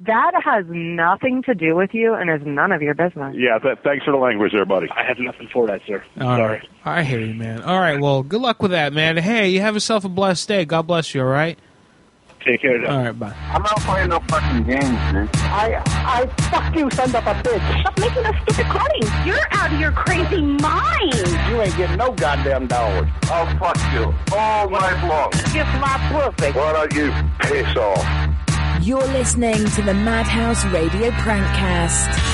That has nothing to do with you and is none of your business. Yeah, thanks for the language there, buddy. I have nothing for that, sir. Sorry. Right. I hear you, man. All right, well, good luck with that, man. Hey, you have yourself a blessed day. God bless you, all right? Take care, All right, bye. I'm not playing no fucking games, man. I fuck you, son of a bitch. Stop making those stupid claims. You're out of your crazy mind. You ain't getting no goddamn dollars. I'll fuck you all night long. Kiss my pussy. Why don't you piss off? You're listening to the Madhouse Radio Prankcast.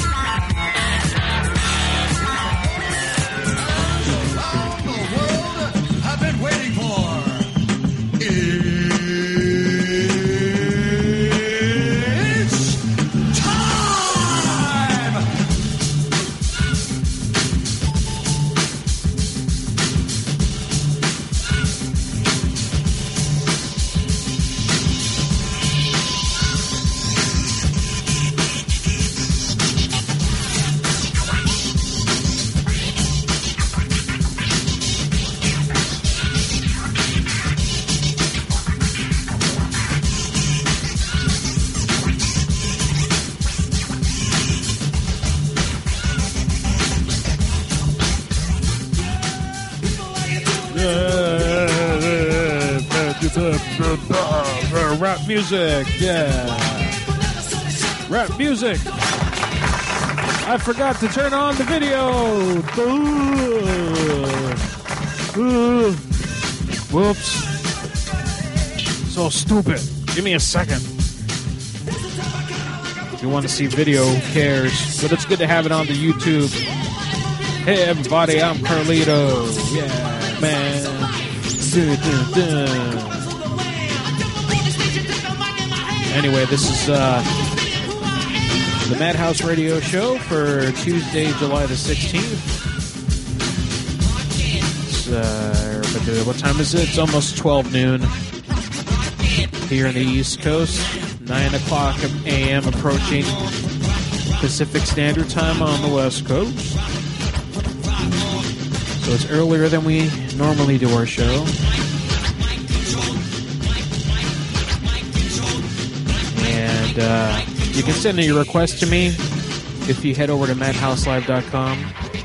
Rap music, yeah. Rap music. I forgot to turn on the video. Whoops. So stupid. Give me a second. If you want to see video, who cares? But it's good to have it on the YouTube. Hey everybody, I'm Carlito. Yeah, man. Anyway, this is the Madhouse Radio Show for Tuesday, July the 16th. What time is it? It's almost 12 noon here in the East Coast. 9 o'clock a.m. approaching Pacific Standard Time on the West Coast. So it's earlier than we normally do our show. And you can send your request to me if you head over to madhouselive.com.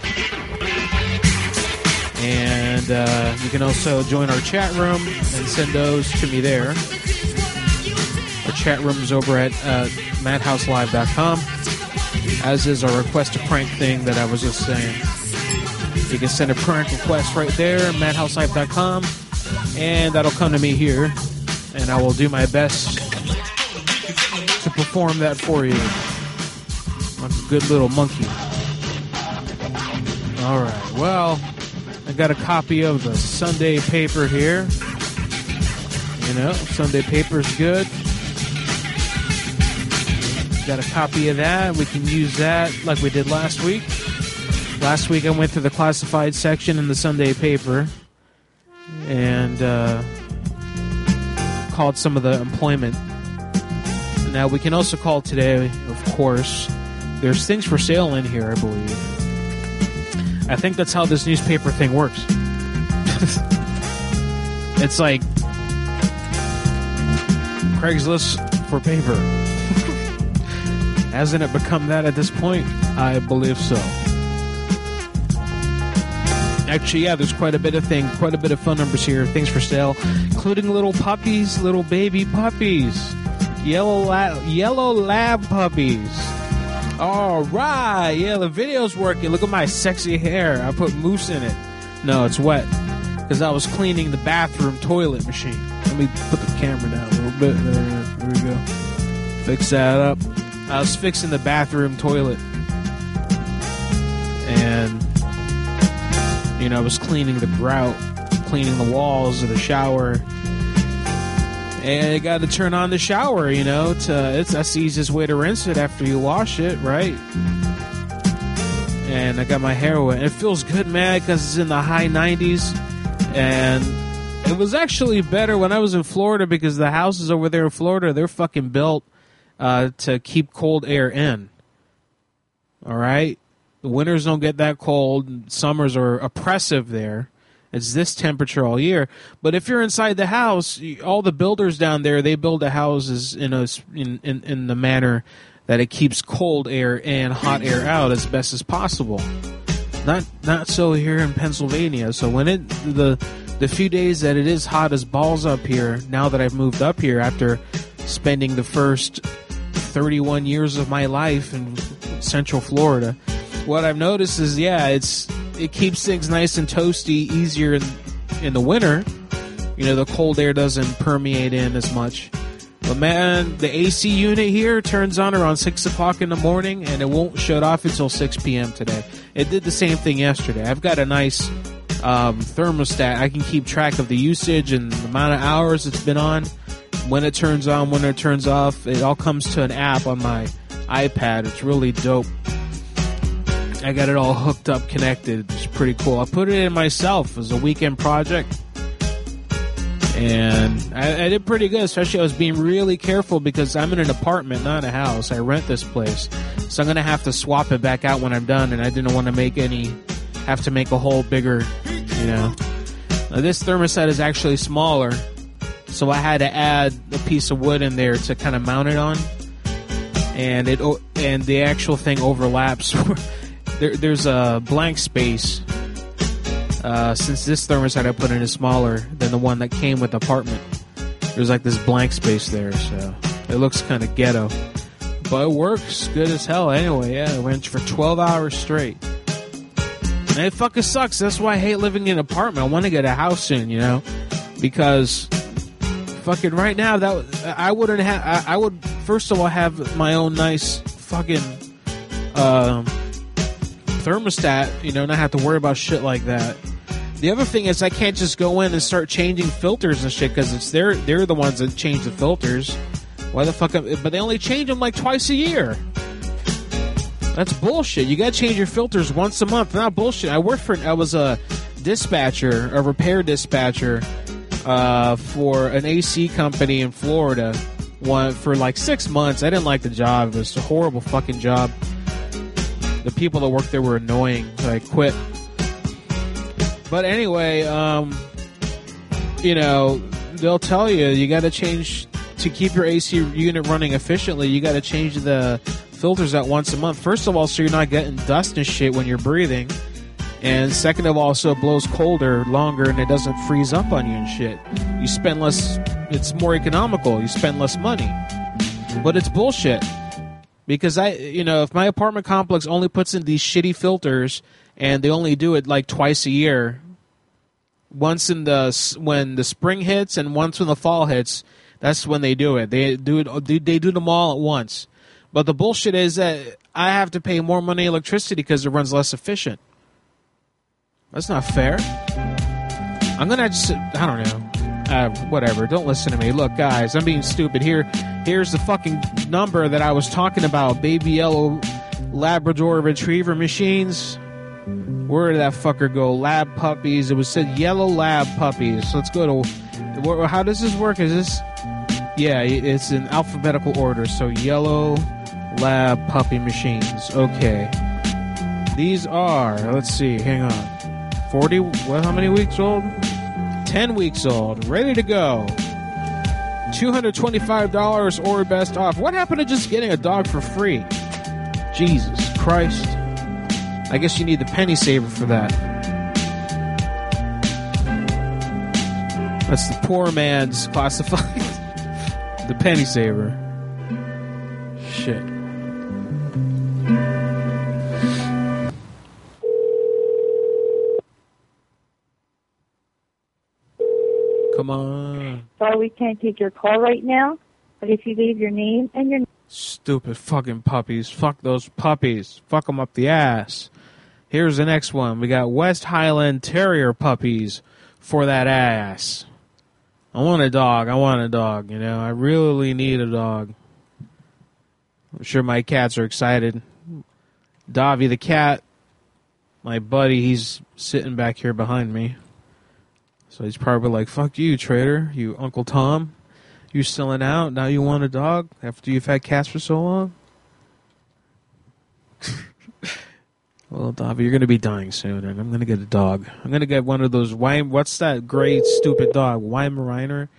And you can also join our chat room and send those to me there. Our chat room is over at madhouselive.com, as is our request a prank thing that I was just saying. You can send a prank request right there, madhouselive.com, and that'll come to me here, and I will do my best to perform that for you. Like a good little monkey. Alright, well, I got a copy of the Sunday paper here. You know, Sunday paper's good. Got a copy of that. We can use that like we did last week. Last week I went through the classified section in the Sunday paper and called some of the employment. Now we can also call today, of course. There's things for sale in here, I believe. I think that's how this newspaper thing works. It's like Craigslist for paper. Hasn't it become that at this point? I believe so. Actually, yeah, there's quite a bit of phone numbers here, things for sale, including little puppies, little baby puppies, yellow lab puppies. All right, yeah, the video's working. Look at my sexy hair. I put mousse in it. No, it's wet because I was cleaning the bathroom toilet machine. Let me put the camera down a little bit. There we go. Fix that up. I was fixing the bathroom toilet, and you know, I was cleaning the grout, cleaning the walls of the shower, and you got to turn on the shower. You know, that's the easiest way to rinse it after you wash it, right? And I got my hair wet. It feels good, man, because it's in the high 90s, and it was actually better when I was in Florida because the houses over there in Florida, they're fucking built to keep cold air in. All right? The winters don't get that cold. Summers are oppressive there. It's this temperature all year. But if you're inside the house, all the builders down there, they build the houses in the manner that it keeps cold air and hot air out as best as possible. Not so here in Pennsylvania. So when the few days that it is hot as balls up here, now that I've moved up here after spending the first 31 years of my life in Central Florida, what I've noticed is, it keeps things nice and toasty, easier in the winter. The cold air doesn't permeate in as much. But man, the AC unit here turns on around 6 o'clock in the morning, and it won't shut off until 6 p.m. today. It did the same thing yesterday. I've got a nice thermostat. I can keep track of the usage and the amount of hours it's been on, when it turns on, when it turns off. It all comes to an app on my iPad. It's really dope. I got it all hooked up, connected. It's pretty cool. I put it in myself as a weekend project, and I did pretty good. Especially I was being really careful because I'm in an apartment, not a house. I rent this place, so I'm gonna have to swap it back out when I'm done, and I didn't want to have to make a hole bigger. Now, this thermostat is actually smaller, so I had to add a piece of wood in there to kind of mount it on, and the actual thing overlaps. There's a blank space. Since this thermostat I put in is smaller than the one that came with the apartment, there's like this blank space there, so it looks kind of ghetto. But it works good as hell anyway. I went for 12 hours straight. And it fucking sucks. That's why I hate living in an apartment. I want to get a house soon, because fucking right now I wouldn't have. I would first of all have my own nice fucking thermostat, not have to worry about shit like that. The other thing is I can't just go in and start changing filters and shit because they're the ones that change the filters. Why the fuck? But they only change them like twice a year. That's bullshit. You gotta change your filters once a month. Not bullshit. I was a dispatcher, a repair dispatcher, for an AC company in Florida. For like 6 months. I didn't like the job. It was a horrible fucking job. The people that worked there were annoying, so I quit. But anyway, they'll tell you got to change to keep your AC unit running efficiently. You got to change the filters out once a month. First of all, so you're not getting dust and shit when you're breathing, and second of all, so it blows colder longer and it doesn't freeze up on you and shit. You spend less. It's more economical. You spend less money, but it's bullshit. Because if my apartment complex only puts in these shitty filters and they only do it like twice a year, once when the spring hits and once when the fall hits, that's when they do it. They do them all at once. But the bullshit is that I have to pay more money electricity because it runs less efficient. That's not fair. I'm gonna just, I don't know. Whatever. Don't listen to me. Look, guys, I'm being stupid here. Here's the fucking number that I was talking about. Baby yellow Labrador Retriever machines. Where did that fucker go? Lab puppies. It was said yellow lab puppies. So let's go to... How does this work? Is this... Yeah, it's in alphabetical order. So yellow lab puppy machines. Okay. These are... Let's see. Hang on. 40... Well, how many weeks old? 10 weeks old. Ready to go. $225 or best off. What happened to just getting a dog for free? Jesus Christ. I guess you need the penny saver for that. That's the poor man's classified. The penny saver. Shit. Come on. Sorry, we can't take your call right now, but if you leave your name and your... Stupid fucking puppies. Fuck those puppies. Fuck them up the ass. Here's the next one. We got West Highland Terrier puppies for that ass. I want a dog. I really need a dog. I'm sure my cats are excited. Davi the cat, my buddy, he's sitting back here behind me. So he's probably like, fuck you, trader, you Uncle Tom. You're selling out, now you want a dog after you've had cats for so long? Well, Davi, you're going to be dying soon, and I'm going to get a dog. I'm going to get one of those, what's that great, stupid dog? Weimaraner?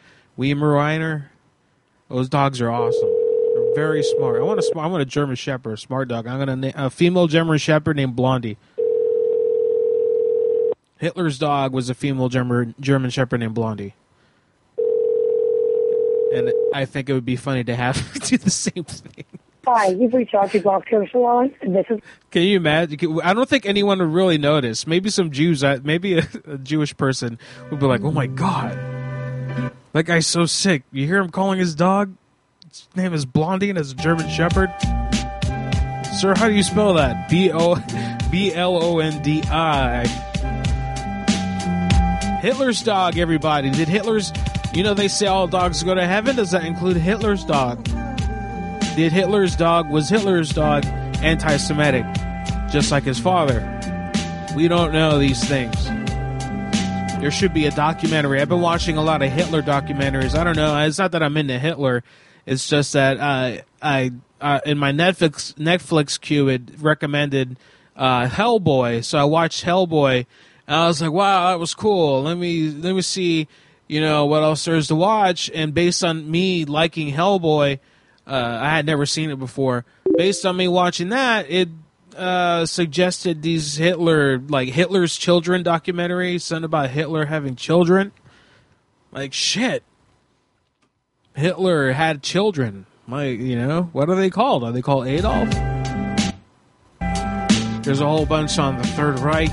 Those dogs are awesome. They're very smart. I want a German Shepherd, a smart dog. I'm going to a female German Shepherd named Blondie. Hitler's dog was a female German Shepherd named Blondie. And I think it would be funny to have do the same thing. Hi, you've reached Archie Golf Care Salon, and this is... Can you imagine? I don't think anyone would really notice. Maybe some Jews, maybe a Jewish person would be like, oh my God, that guy's so sick. You hear him calling his dog? His name is Blondie and it's a German Shepherd. Sir, how do you spell that? B-L-O-N-D-I. Hitler's dog, everybody. Did Hitler's... You know they say all dogs go to heaven? Does that include Hitler's dog? Was Hitler's dog anti-Semitic, just like his father? We don't know these things. There should be a documentary. I've been watching a lot of Hitler documentaries. I don't know. It's not that I'm into Hitler. It's just that I in my Netflix queue it recommended Hellboy, so I watched Hellboy, and I was like, wow, that was cool. Let me see, what else there is to watch. And based on me liking Hellboy. I had never seen it before. Based on me watching that, it suggested these Hitler's children documentary, something about Hitler having children. Like, shit. Hitler had children. What are they called? Are they called Adolf? There's a whole bunch on the Third Reich.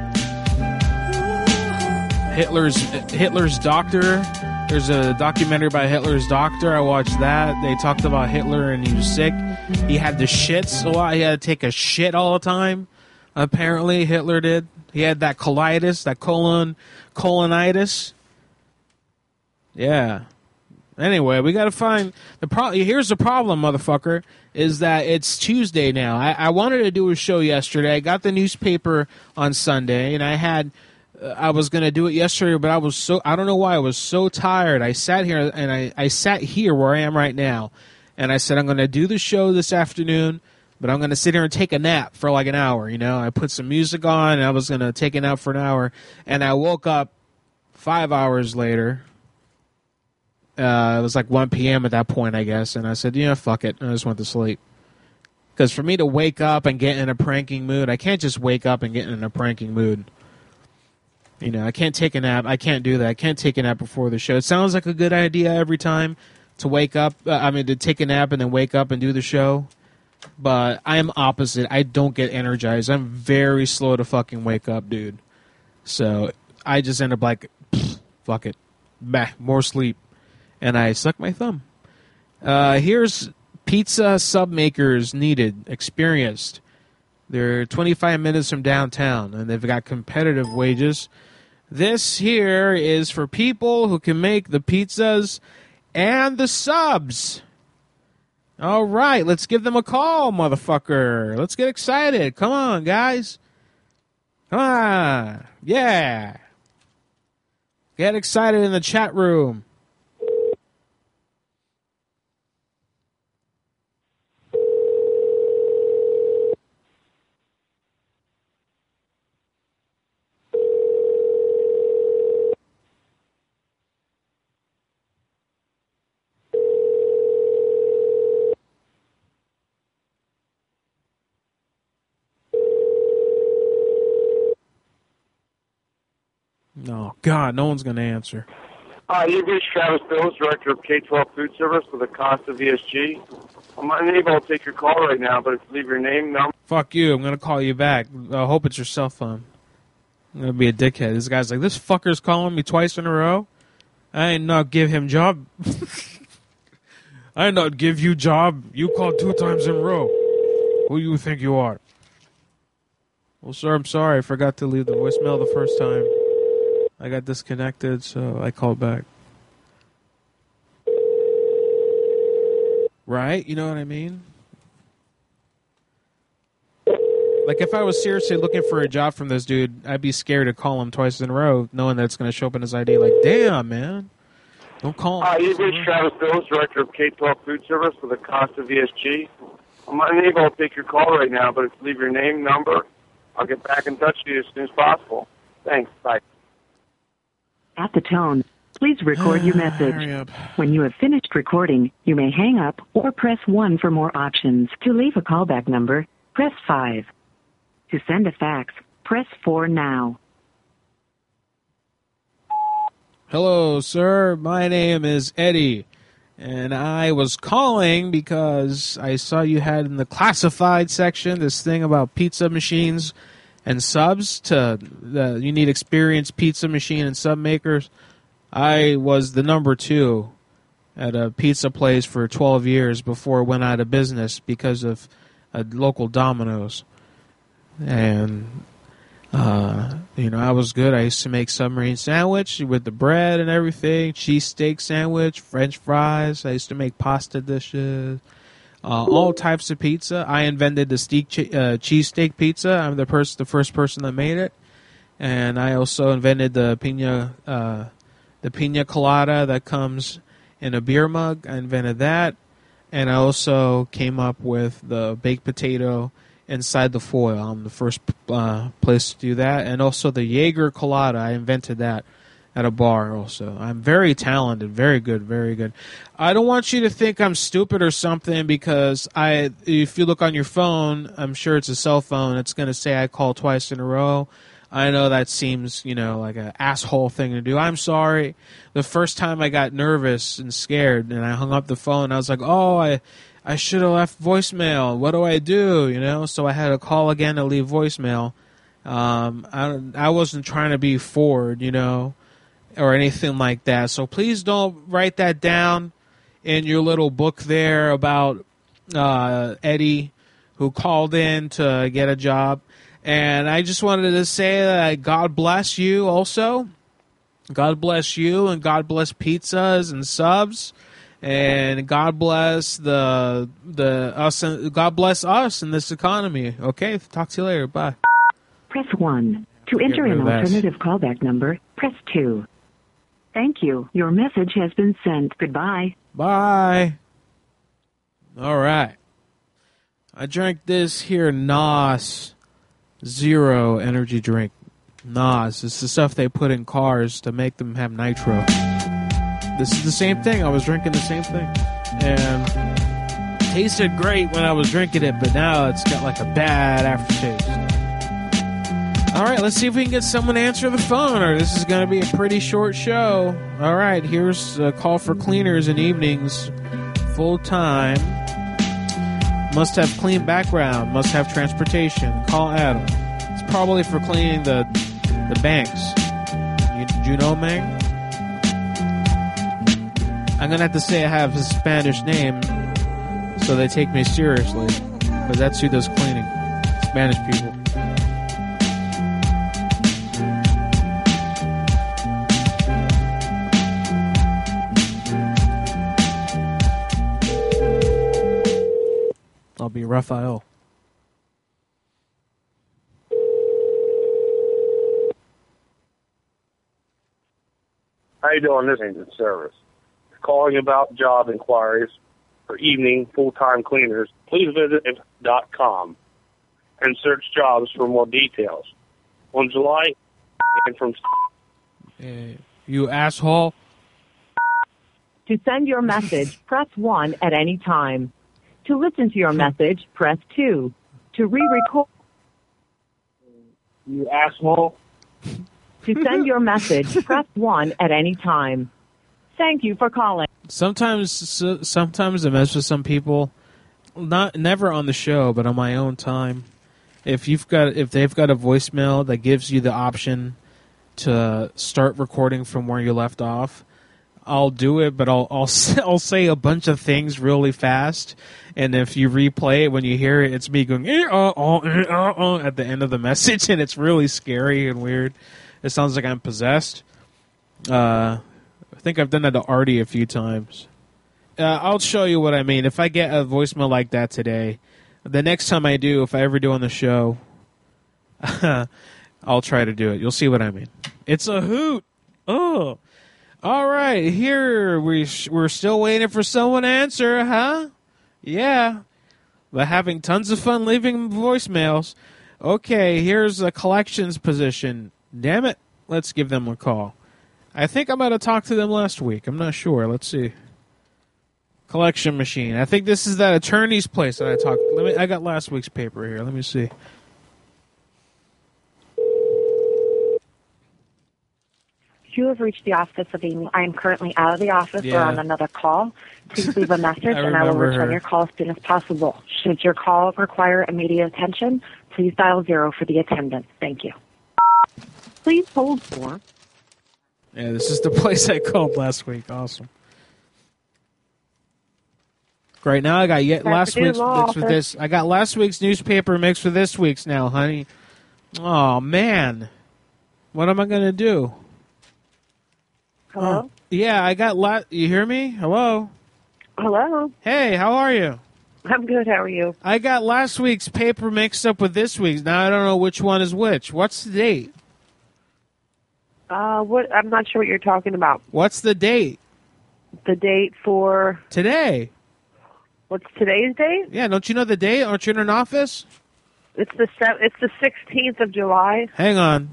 Hitler's doctor. There's a documentary by Hitler's doctor. I watched that. They talked about Hitler and he was sick. He had the shits a lot. He had to take a shit all the time. Apparently, Hitler did. He had that colitis, that colonitis. Yeah. Anyway, we got to find the problem. Here's the problem, motherfucker, is that it's Tuesday now. I wanted to do a show yesterday. I got the newspaper on Sunday, and I was going to do it yesterday, but I don't know why I was so tired. I sat here, and I sat here where I am right now, and I said, I'm going to do the show this afternoon, but I'm going to sit here and take a nap for like an hour, I put some music on, and I was going to take a nap for an hour, and I woke up 5 hours later. It was like 1 p.m. at that point, I guess, and I said, fuck it, and I just went to sleep. Because for me to wake up and get in a pranking mood, I can't just wake up and get in a pranking mood. I can't take a nap. I can't do that. I can't take a nap before the show. It sounds like a good idea every time to wake up. To take a nap and then wake up and do the show. But I am opposite. I don't get energized. I'm very slow to fucking wake up, dude. So I just end up like, fuck it. Bah, more sleep. And I suck my thumb. Here's pizza sub makers needed, experienced. They're 25 minutes from downtown, and they've got competitive wages. This here is for people who can make the pizzas and the subs. All right, let's give them a call, motherfucker. Let's get excited. Come on, guys. Come on. Yeah. Get excited in the chat room. Oh, God, no one's going to answer. You've reached Travis Bills, Director of K-12 Food Service with the cost of ESG. I'm unable to take your call right now, but if you leave your name, number... Fuck you, I'm going to call you back. I hope it's your cell phone. I'm going to be a dickhead. This guy's like, this fucker's calling me twice in a row? I ain't not give him job. I ain't not give you job. You called 2 times in a row. Who you think you are? Well, sir, I'm sorry. I forgot to leave the voicemail the first time. I got disconnected, so I called back. Right? You know what I mean? Like, if I was seriously looking for a job from this dude, I'd be scared to call him twice in a row, knowing that it's going to show up in his ID. Like, damn, man. Don't call him. You've reached Travis Bills, Director of K-12 Food Service with the cost of ESG. I'm unable to take your call right now, but if you leave your name, number, I'll get back in touch with you as soon as possible. Thanks. Bye. At the tone, please record your message. Hurry up. When you have finished recording, you may hang up or press 1 for more options. To leave a callback number, press 5. To send a fax, press 4 now. Hello, sir. My name is Eddie, and I was calling because I saw you had in the classified section this thing about pizza machines and subs. You need experienced pizza machine and sub makers. I was the number 2 at a pizza place for 12 years before it went out of business because of a local Domino's. And I was good. I used to make submarine sandwich with the bread and everything, cheesesteak sandwich, French fries. I used to make pasta dishes, all types of pizza. I invented the cheesesteak pizza. I'm the first person that made it, and I also invented the pina colada that comes in a beer mug. I invented that, and I also came up with the baked potato inside the foil. I'm the first place to do that. And also the Jaeger colada, I invented that at a bar also. I'm very talented, very good, very good. I don't want you to think I'm stupid or something because if you look on your phone, I'm sure it's a cell phone, it's going to say I called twice in a row. I know that seems, like an asshole thing to do. I'm sorry. The first time I got nervous and scared and I hung up the phone, I was like, I should have left voicemail. What do I do? So I had to call again to leave voicemail. I wasn't trying to be forward, or anything like that. So please don't write that down in your little book there about Eddie who called in to get a job. And I just wanted to say that God bless you also. God bless you and God bless pizzas and subs. And God bless us and God bless us in this economy. Okay, talk to you later. Bye. Press 1. To enter an alternative callback number, press 2. Thank you. Your message has been sent. Goodbye. Bye. All right. I drank this here NOS Zero energy drink. NOS. It's the stuff they put in cars to make them have nitro. This is the same thing. I was drinking the same thing. And it tasted great when I was drinking it, but now it's got like a bad aftertaste. All right, let's see if we can get someone to answer the phone, or this is going to be a pretty short show. All right, here's a call for cleaners in evenings. Full time. Must have clean background. Must have transportation. Call Adam. It's probably for cleaning the banks. You know, Mang? I'm going to have to say I have a Spanish name so they take me seriously. Because that's who does cleaning. Spanish people. I'll be Raphael. How you doing? This is Service. Calling about job inquiries for evening full-time cleaners. Please visit .com and search jobs for more details. On July and from... You asshole. To send your message, press 1 at any time. To listen to your message, press 2. To re-record... You asshole. To send your message, press 1 at any time. Thank you for calling. Sometimes I mess with some people, never on the show, but on my own time. If they've got a voicemail that gives you the option to start recording from where you left off, I'll do it, but I'll say a bunch of things really fast, and if you replay it when you hear it, it's me going at the end of the message, and it's really scary and weird. It sounds like I'm possessed. I think I've done that to Artie a few times. I'll show you what I mean. If I get a voicemail like that today, the next time I do, if I ever do on the show, I'll try to do it. You'll see what I mean. It's a hoot. Oh. All right, here we're still waiting for someone to answer, huh? Yeah. But having tons of fun leaving voicemails. Okay, here's a collections position. Damn it. Let's give them a call. I think I might have talked to them last week. I'm not sure. Let's see. Collection machine. I think this is that attorney's place that I talked. I got last week's paper here. Let me see. You have reached the office of Amy. I am currently out of the office or on another call. Please leave a message and I will return your call as soon as possible. Should your call require immediate attention, please dial 0 for the attendant. Thank you. Please hold for. Yeah, this is the place I called last week. Awesome. Great. Now I got last week's mixed with this. I got last week's newspaper mixed with this week's now, honey. Oh, man. What am I going to do? Hello? Yeah, I got you hear me? Hello? Hello? Hey, how are you? I'm good. How are you? I got last week's paper mixed up with this week's. Now I don't know which one is which. What's the date? What? I'm not sure what you're talking about. What's the date? The date for... Today. What's today's date? Yeah, don't you know the date? Aren't you in an office? It's the 16th of July. Hang on.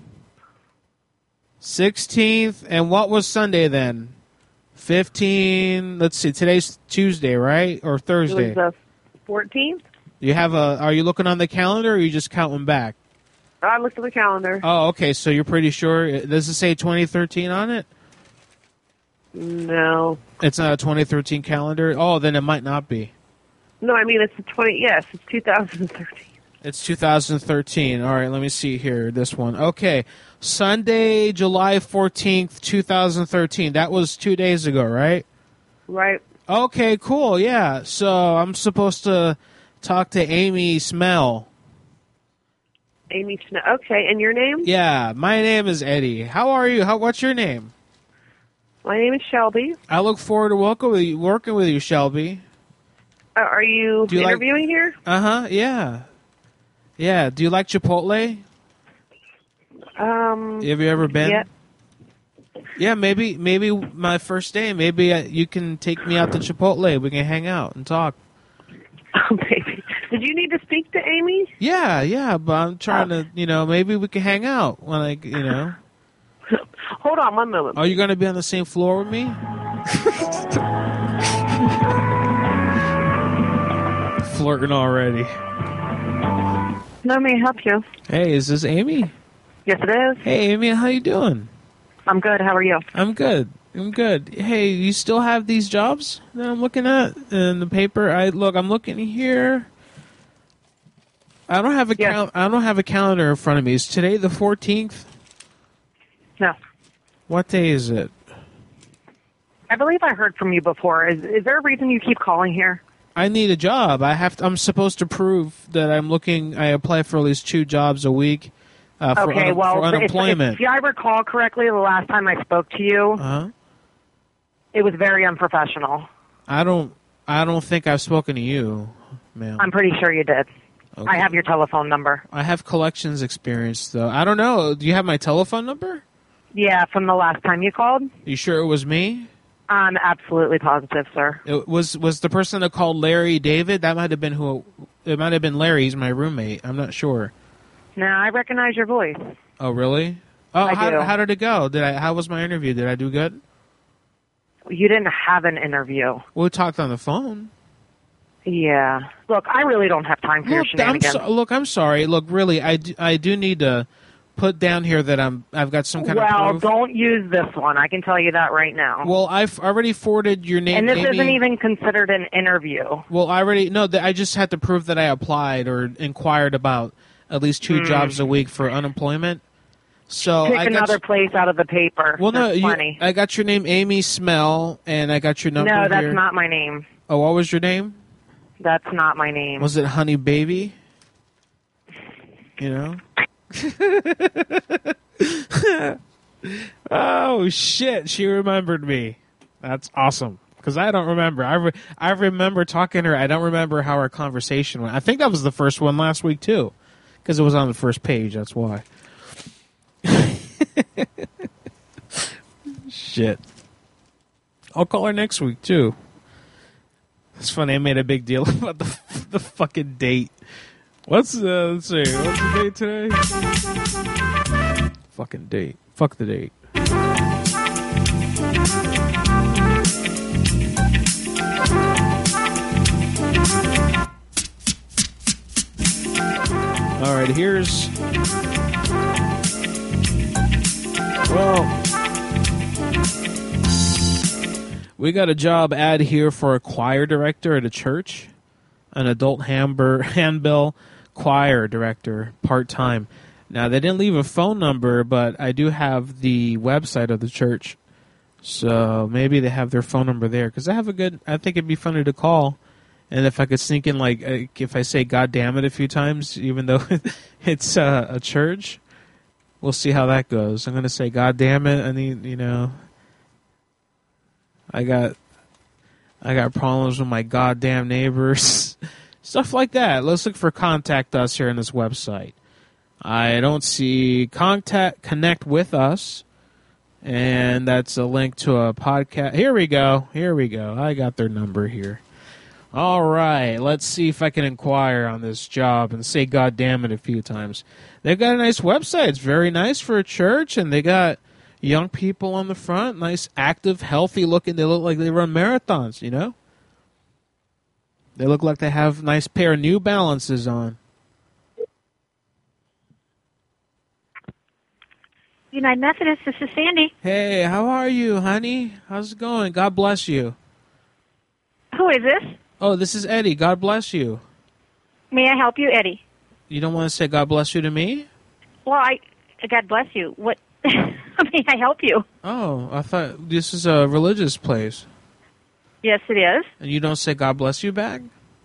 16th, and what was Sunday then? 15, let's see, today's Tuesday, right? Or Thursday? It was the 14th. You have are you looking on the calendar, or are you just counting back? I looked at the calendar. Oh, okay, so you're pretty sure. Does it say 2013 on it? No. It's not a 2013 calendar? Oh, then it might not be. No, I mean, it's it's 2013. It's 2013. All right, let me see here. This one. Okay. Sunday, July 14th, 2013. That was 2 days ago, right? Right. Okay, cool. Yeah. So I'm supposed to talk to Amy Smell. Amy Smell. Okay, and your name? Yeah, my name is Eddie. How are you? What's your name? My name is Shelby. I look forward to working with you, Shelby. Are you interviewing here? Uh-huh, yeah. Yeah, do you like Chipotle? Have you ever been? Yeah. Yeah, maybe my first day, maybe you can take me out to Chipotle. We can hang out and talk. Oh, baby. Did you need to speak to Amy? Yeah, but I'm trying to, maybe we can hang out when Hold on one moment. Are you going to be on the same floor with me? Flirting already. Let me help you. Hey, is this Amy? Yes, it is. Hey, Amy, how you doing? I'm good. How are you? I'm good. Hey, you still have these jobs that I'm looking at in the paper? I'm looking here. I don't have a calendar in front of me. Is today the 14th? No. What day is it? I believe I heard from you before. Is there a reason you keep calling here? I need a job. I'm supposed to prove that I'm looking. I apply for at least 2 jobs a week for unemployment. If I recall correctly, the last time I spoke to you, it was very unprofessional. I don't think I've spoken to you, ma'am. I'm pretty sure you did. Okay. I have your telephone number. I have collections experience, though. I don't know. Do you have my telephone number? Yeah, from the last time you called. You sure it was me? I'm absolutely positive, sir. It was the person that called Larry David? That might have been who. It might have been Larry. He's my roommate. I'm not sure. No, I recognize your voice. Oh, really? Oh, I do. How did it go? How was my interview? Did I do good? You didn't have an interview. We talked on the phone. Yeah. Look, I really don't have time for your shenanigans. I'm sorry. Look, really, I do need to put down here that I've got some kind of proof. Well, don't use this one. I can tell you that right now. Well, I've already forwarded your name. And this Amy. isn't even considered an interview. Well, I just had to prove that I applied or inquired about at least 2 jobs a week for unemployment. So Pick another place out of the paper. Well, no, plenty. I got your name, Amy Smell, and I got your number No, that's here. not my name. Oh, what was your name? That's not my name. Was it Honey Baby? Oh, shit. She remembered me. That's awesome. Because I don't remember. I remember talking to her. I don't remember how our conversation went. I think that was the first one last week, too. Because it was on the first page. That's why. Shit. I'll call her next week, too. It's funny. I made a big deal about the fucking date. Let's see. What's the date today? Fucking date. Fuck the date. All right, here's... Well, we got a job ad here for a choir director at a church. An adult handbell choir director, part-time. Now, they didn't leave a phone number, but I do have the website of the church. So maybe they have their phone number there. Because I think it'd be funny to call. And if I could sneak in, like, if I say God damn it a few times, even though it's a church, we'll see how that goes. I'm going to say God damn it. I need, I got problems with my goddamn neighbors. Stuff like that. Let's look for Contact Us here on this website. I don't see Connect with Us. And that's a link to a podcast. Here we go. I got their number here. All right. Let's see if I can inquire on this job and say God damn it a few times. They've got a nice website. It's very nice for a church. And they got young people on the front. Nice, active, healthy looking. They look like they run marathons, They look like they have a nice pair of New Balances on. United Methodist, this is Sandy. Hey, how are you, honey? How's it going? God bless you. Who is this? Oh, this is Eddie. God bless you. May I help you, Eddie? You don't want to say God bless you to me? Well, God bless you. What? May I help you? Oh, I thought this is a religious place. Yes, it is. And you don't say God bless you back?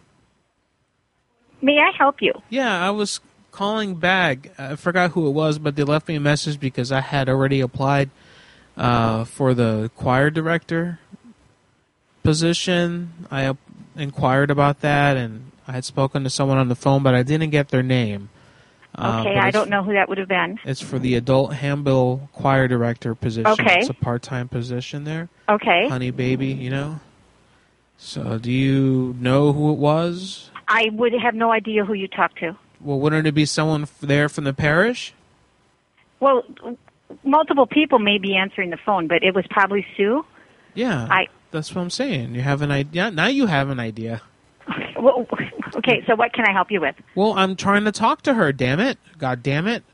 May I help you? Yeah, I was calling back. I forgot who it was, but they left me a message because I had already applied for the choir director position. I inquired about that, and I had spoken to someone on the phone, but I didn't get their name. Okay, I don't know who that would have been. It's for the adult handbell choir director position. Okay. It's a part-time position there. Okay. Honey baby, So do you know who it was? I would have no idea who you talked to. Well, wouldn't it be someone there from the parish? Well, multiple people may be answering the phone, but it was probably Sue. Yeah, that's what I'm saying. You have an idea. Now you have an idea. Well, okay, so what can I help you with? Well, I'm trying to talk to her, damn it. God damn it.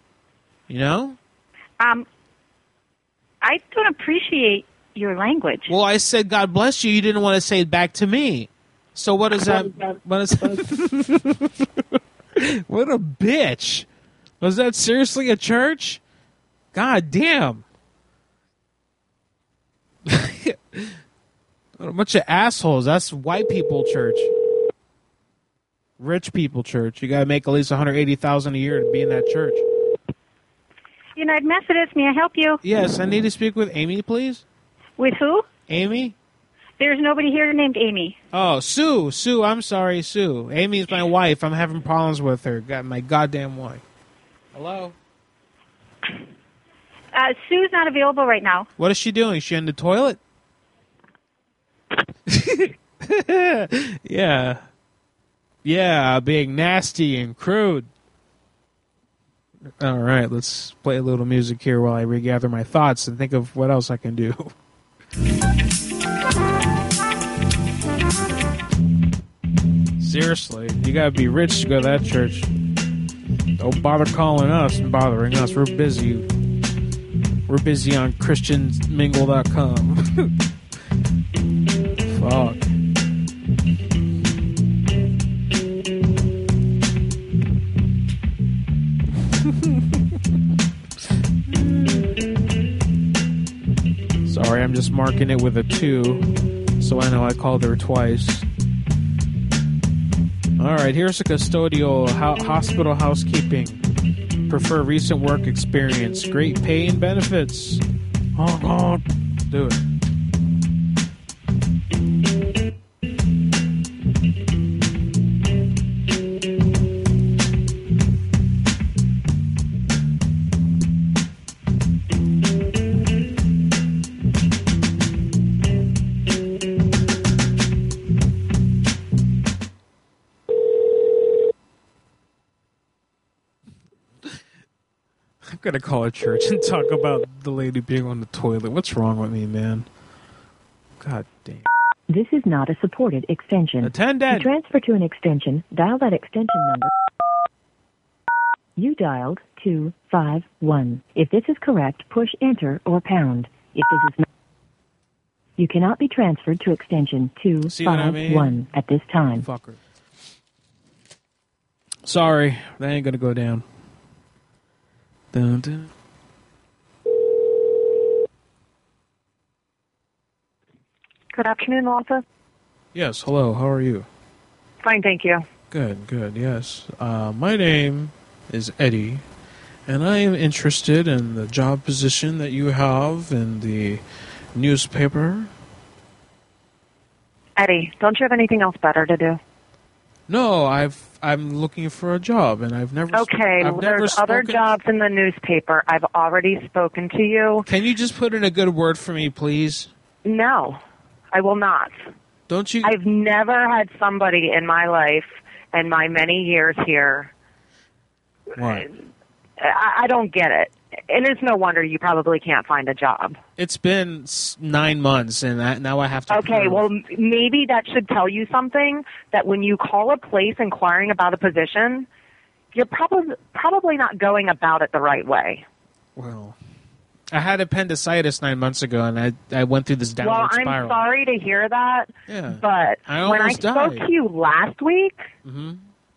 I don't appreciate your language. Well, I said God bless you. You didn't want to say it back to me. So what is that? What a bitch. Was that seriously a church? God damn. What a bunch of assholes. That's white people church. Rich people church. You got to make at least $180,000 a year to be in that church. United Methodist, may I help you? Yes, I need to speak with Amy, please. With who? Amy? There's nobody here named Amy. Oh, Sue. I'm sorry, Sue. Amy's my wife. I'm having problems with her. Got my goddamn wife. Hello? Sue's not available right now. What is she doing? Is she in the toilet? Yeah. Yeah, being nasty and crude. All right, let's play a little music here while I regather my thoughts and think of what else I can do. Seriously, you gotta be rich to go to that church. Don't bother calling us and bothering us. We're busy. We're busy on ChristiansMingle.com. Fuck. Sorry, I'm just marking it with a 2, so I know I called her twice. Alright, here's a custodial hospital housekeeping. Prefer recent work experience. Great pay and benefits. Oh, God. Do it. going to call a church and talk about the lady being on the toilet. What's wrong with me, man? God damn. This is not a supported extension. Attendant! To transfer to an extension, dial that extension number. You dialed 251. If this is correct, push enter or pound. If this is not, you cannot be transferred to extension 251 at this time. Fucker. Sorry, that ain't gonna go down. Dun, dun. Good afternoon, office. Yes, hello, how are you? Fine, thank you. Good, yes. My name is Eddie, and I am interested in the job position that you have in the newspaper. Eddie, don't you have anything else better to do? No, I'm looking for a job, and I've never. Okay, there's other jobs in the newspaper. I've already spoken to you. Can you just put in a good word for me, please? No, I will not. Don't you? I've never had somebody in my life and my many years here. What? I don't get it. And it's no wonder you probably can't find a job. It's been 9 months, and now I have to... Okay, well, maybe that should tell you something, that when you call a place inquiring about a position, you're probably not going about it the right way. Well, I had appendicitis 9 months ago, and I went through this downward spiral. Well, I'm sorry to hear that, Yeah. but when I spoke to you last week... Mm-hmm.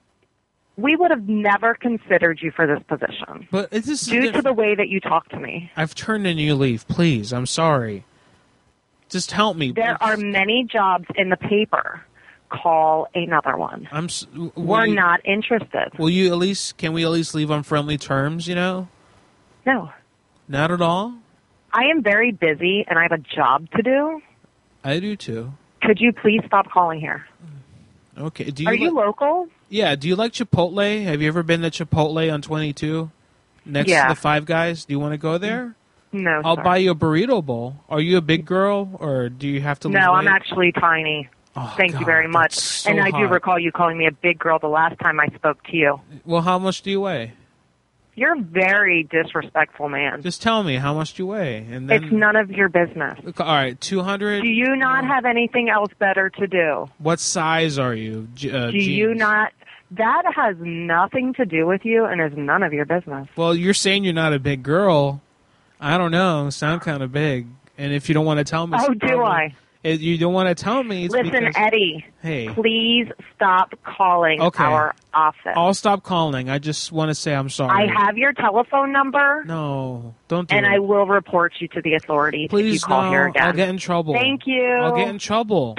We would have never considered you for this position. But this due to the way that you talk to me. I've turned a new leaf. Please, I'm sorry. Just help me. There are many jobs in the paper. Call another one. We're not interested. Can we at least leave on friendly terms, you know? No. Not at all? I am very busy, and I have a job to do. I do, too. Could you please stop calling here? Okay. Are you local? Yeah. Do you like Chipotle? Have you ever been to Chipotle on 22? Next to the Five Guys? Do you want to go there? No, I'll sir. buy you a burrito bowl. Are you a big girl, or do you have to lose No, weight? I'm actually tiny. Thank you very much. so And I do hot. recall you calling me a big girl the last time I spoke to you. Well, how much do you weigh? You're a very disrespectful man. Just tell me, how much do you weigh? And then, It's none of your business. all right, 200? Do you not have anything else better to do? What size are you? Do you not? That has nothing to do with you and is none of your business. Well, you're saying you're not a big girl. I don't know. Sound kind of big. And if you don't want to tell me... Oh, do I? If you don't want to tell me... It's Listen, because, Eddie, hey, please stop calling our office. I'll stop calling. I just want to say I'm sorry. I have your telephone number. No, don't do and it. I will report you to the authorities if you Please, call no. here again. I'll get in trouble. Thank you. I'll get in trouble.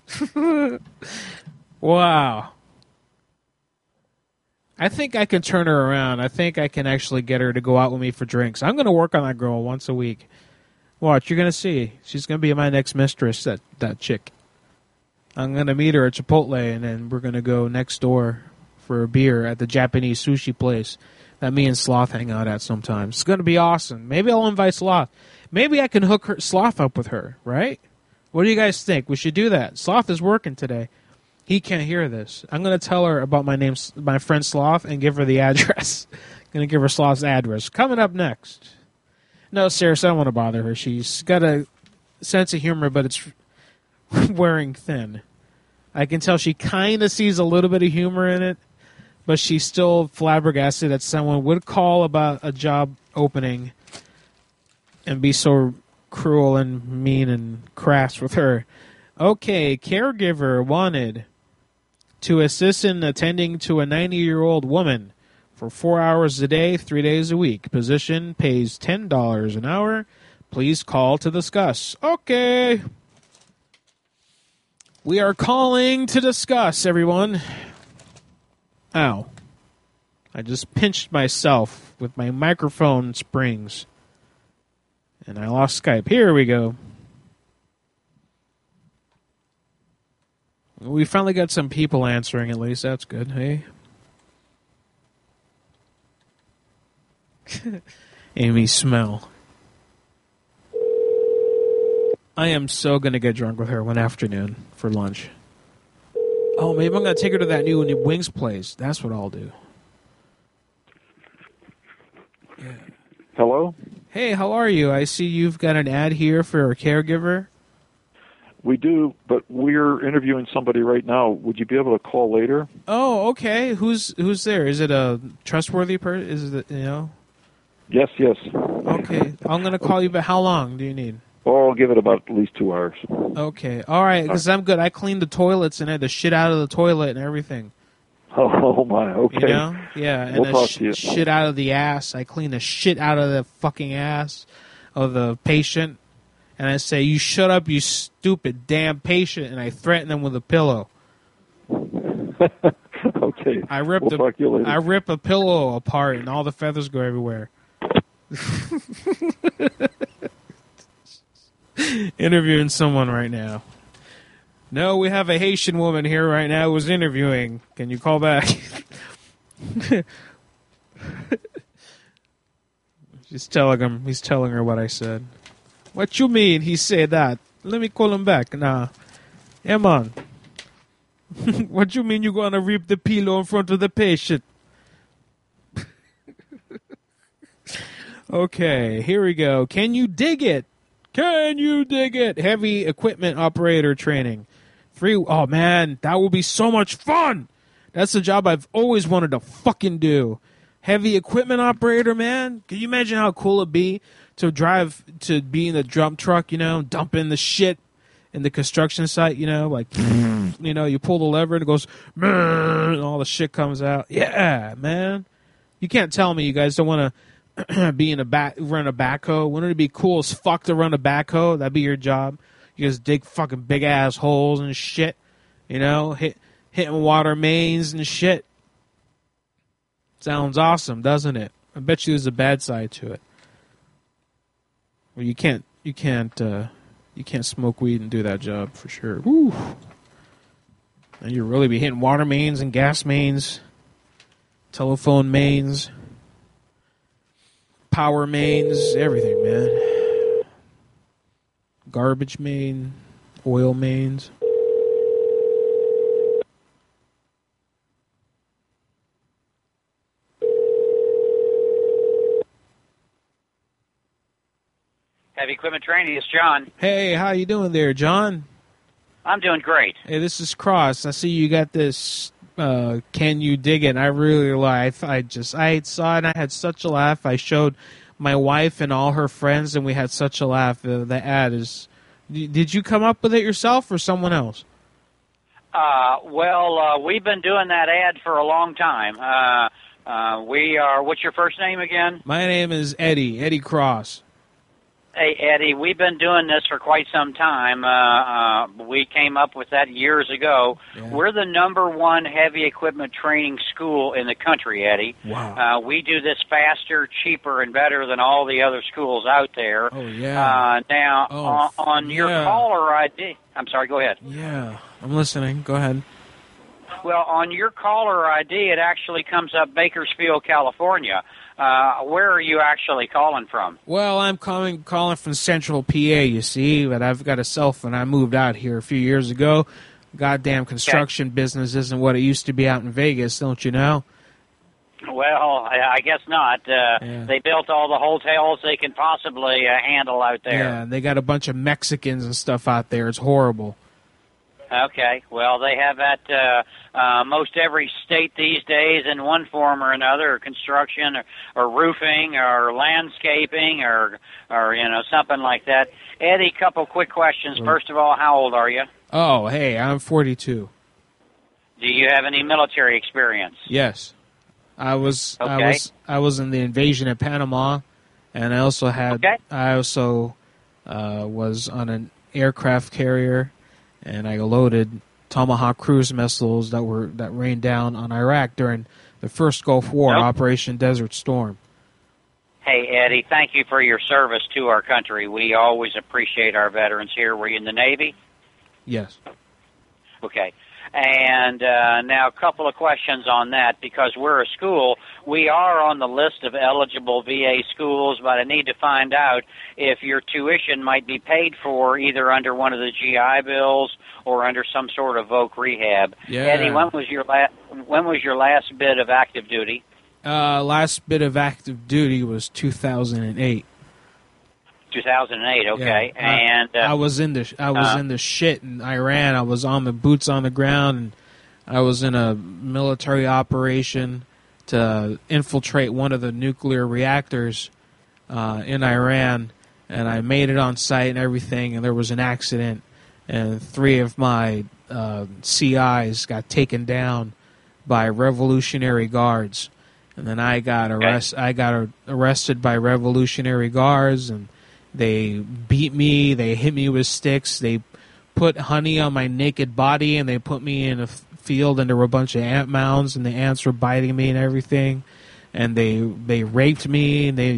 Wow. I think I can turn her around. I think I can actually get her to go out with me for drinks. I'm going to work on that girl once a week. Watch, you're going to see. She's going to be my next mistress, that chick. I'm going to meet her at Chipotle, and then we're going to go next door for a beer at the Japanese sushi place that me and Sloth hang out at sometimes. It's going to be awesome. Maybe I'll invite Sloth. Maybe I can hook Sloth up with her, right? What do you guys think? We should do that. Sloth is working today. He can't hear this. I'm going to tell her about my friend Sloth, and give her the address. I'm going to give her Sloth's address. Coming up next. No, seriously, I don't want to bother her. She's got a sense of humor, but it's wearing thin. I can tell she kind of sees a little bit of humor in it, but she's still flabbergasted that someone would call about a job opening and be so cruel and mean and crass with her. Okay, caregiver wanted to assist in attending to a 90-year-old woman for 4 hours a day, 3 days a week. Position pays $10 an hour. Please call to discuss. Okay. We are calling to discuss, everyone. Ow. I just pinched myself with my microphone springs. And I lost Skype. Here we go. We finally got some people answering, at least. That's good. Hey. Amy Smell. I am so going to get drunk with her one afternoon for lunch. Oh, maybe I'm going to take her to that new wings place. That's what I'll do. Yeah. Hello? Hey, how are you? I see you've got an ad here for a caregiver. We do, but we're interviewing somebody right now. Would you be able to call later? Oh, okay. Who's there? Is it a trustworthy person? Is it, Yes. Okay. I'm going to call you, but how long do you need? Oh, I'll give it about at least 2 hours. Okay. All right, because I'm good. I cleaned the toilets and had the shit out of the toilet and everything. Oh, my. Okay. Yeah. And we'll talk to you. Shit out of the ass. I cleaned the shit out of the fucking ass of the patient. And I say, you shut up, you stupid damn patient. And I threaten them with a pillow. Okay. We'll talk to you later. I rip a pillow apart and all the feathers go everywhere. Interviewing someone right now. No, we have a Haitian woman here right now who's interviewing. Can you call back? He's telling her what I said. What you mean he said that? Let me call him back. Nah. Yeah, man. What you mean you gonna rip the pillow in front of the patient? Okay, here we go. Can you dig it? Can you dig it? Heavy equipment operator training. Free. Oh, man, that will be so much fun. That's the job I've always wanted to fucking do. Heavy equipment operator, man. Can you imagine how cool it'd be to be in the dump truck, dumping the shit in the construction site, like, you pull the lever and it goes, and all the shit comes out. Yeah, man. You can't tell me you guys don't want to run a backhoe. Wouldn't it be cool as fuck to run a backhoe? That'd be your job. You just dig fucking big ass holes and shit. Hitting water mains and shit. Sounds awesome, doesn't it? I bet you there's a bad side to it. Well, you can't smoke weed and do that job for sure. Woo. And you'll really be hitting water mains and gas mains, telephone mains, power mains, everything, man. Garbage main, oil mains. Heavy equipment training, it's John. Hey, how you doing there, John? I'm doing great. Hey, this is Cross. I see you got this Can You Dig It? I really like. I saw it and I had such a laugh. I showed my wife and all her friends, and we had such a laugh. The ad is. Did you come up with it yourself or someone else? We've been doing that ad for a long time. What's your first name again? My name is Eddie Cross. Hey, Eddie, we've been doing this for quite some time. We came up with that years ago. Yeah. We're the #1 heavy equipment training school in the country, Eddie. Wow. We do this faster, cheaper, and better than all the other schools out there. Oh, yeah. On your caller ID... I'm sorry, go ahead. Yeah, I'm listening. Go ahead. Well, on your caller ID, it actually comes up Bakersfield, California. Where are you actually calling from? Well, I'm calling from Central PA, you see, but I've got a cell phone. I moved out here a few years ago. Goddamn construction business isn't what it used to be out in Vegas, don't you know? Well, I guess not. They built all the hotels they can possibly handle out there. Yeah, they got a bunch of Mexicans and stuff out there. It's horrible. Okay, well, they have at most every state these days in one form or another, or construction, or roofing, or landscaping, or something like that. Eddie, couple quick questions. First of all, how old are you? Oh, hey, I'm 42. Do you have any military experience? Yes, I was in the invasion of Panama, and I also had was on an aircraft carrier. And I loaded Tomahawk cruise missiles that rained down on Iraq during the first Gulf War, Operation Desert Storm. Hey, Eddie, thank you for your service to our country. We always appreciate our veterans here. Were you in the Navy? Yes. Okay. And now a couple of questions on that, because we're a school. We are on the list of eligible VA schools, but I need to find out if your tuition might be paid for either under one of the GI bills or under some sort of voc rehab. Yeah. Eddie, when was your last bit of active duty? Last bit of active duty was 2008. 2008, okay. Yeah, and I was in the shit in Iran. I was on the boots on the ground, and I was in a military operation to infiltrate one of the nuclear reactors in Iran, and I made it on site and everything, and there was an accident, and 3 of my CIs got taken down by Revolutionary Guards, and then I got arrested by Revolutionary Guards, and they beat me, they hit me with sticks, they put honey on my naked body, and they put me in a field, and there were a bunch of ant mounds, and the ants were biting me and everything, and they raped me, and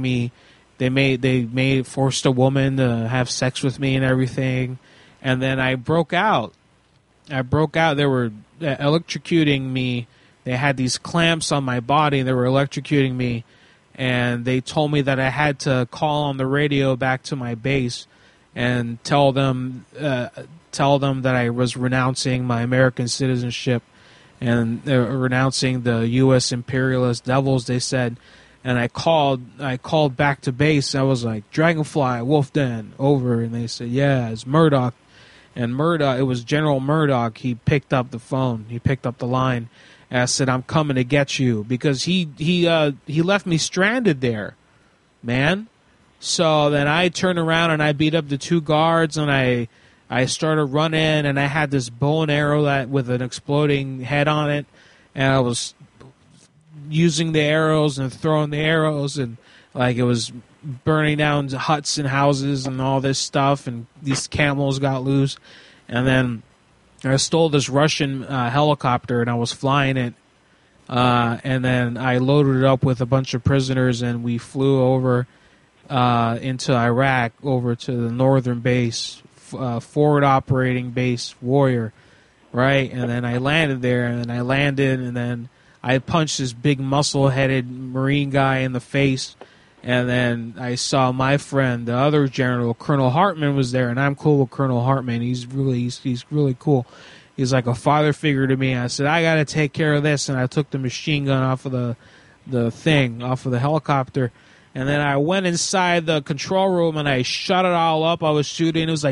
they forced a woman to have sex with me and everything, and then I broke out. They were electrocuting me. They had these clamps on my body, and they were electrocuting me, and they told me that I had to call on the radio back to my base and tell them that I was renouncing my American citizenship and renouncing the U.S. imperialist devils, they said. And I called back to base. I was like, Dragonfly, Wolf Den, over. And they said, yeah, it's Murdoch. And Murdoch, it was General Murdoch. He picked up the phone. He picked up the line. And I said, I'm coming to get you. Because he left me stranded there, man. So then I turned around and I beat up the 2 guards, and I started running, and I had this bow and arrow with an exploding head on it, and I was using the arrows and throwing the arrows, and like it was burning down huts and houses and all this stuff, and these camels got loose. And then I stole this Russian helicopter, and I was flying it, and then I loaded it up with a bunch of prisoners, and we flew over into Iraq, over to the northern base, forward operating base Warrior, right? And then I landed there, and then I punched this big muscle-headed Marine guy in the face, and then I saw my friend, the other general, Colonel Hartman, was there, and I'm cool with Colonel Hartman. He's really cool. He's like a father figure to me. I said, I got to take care of this, and I took the machine gun off of the helicopter. And then I went inside the control room, and I shut it all up. I was shooting. It was like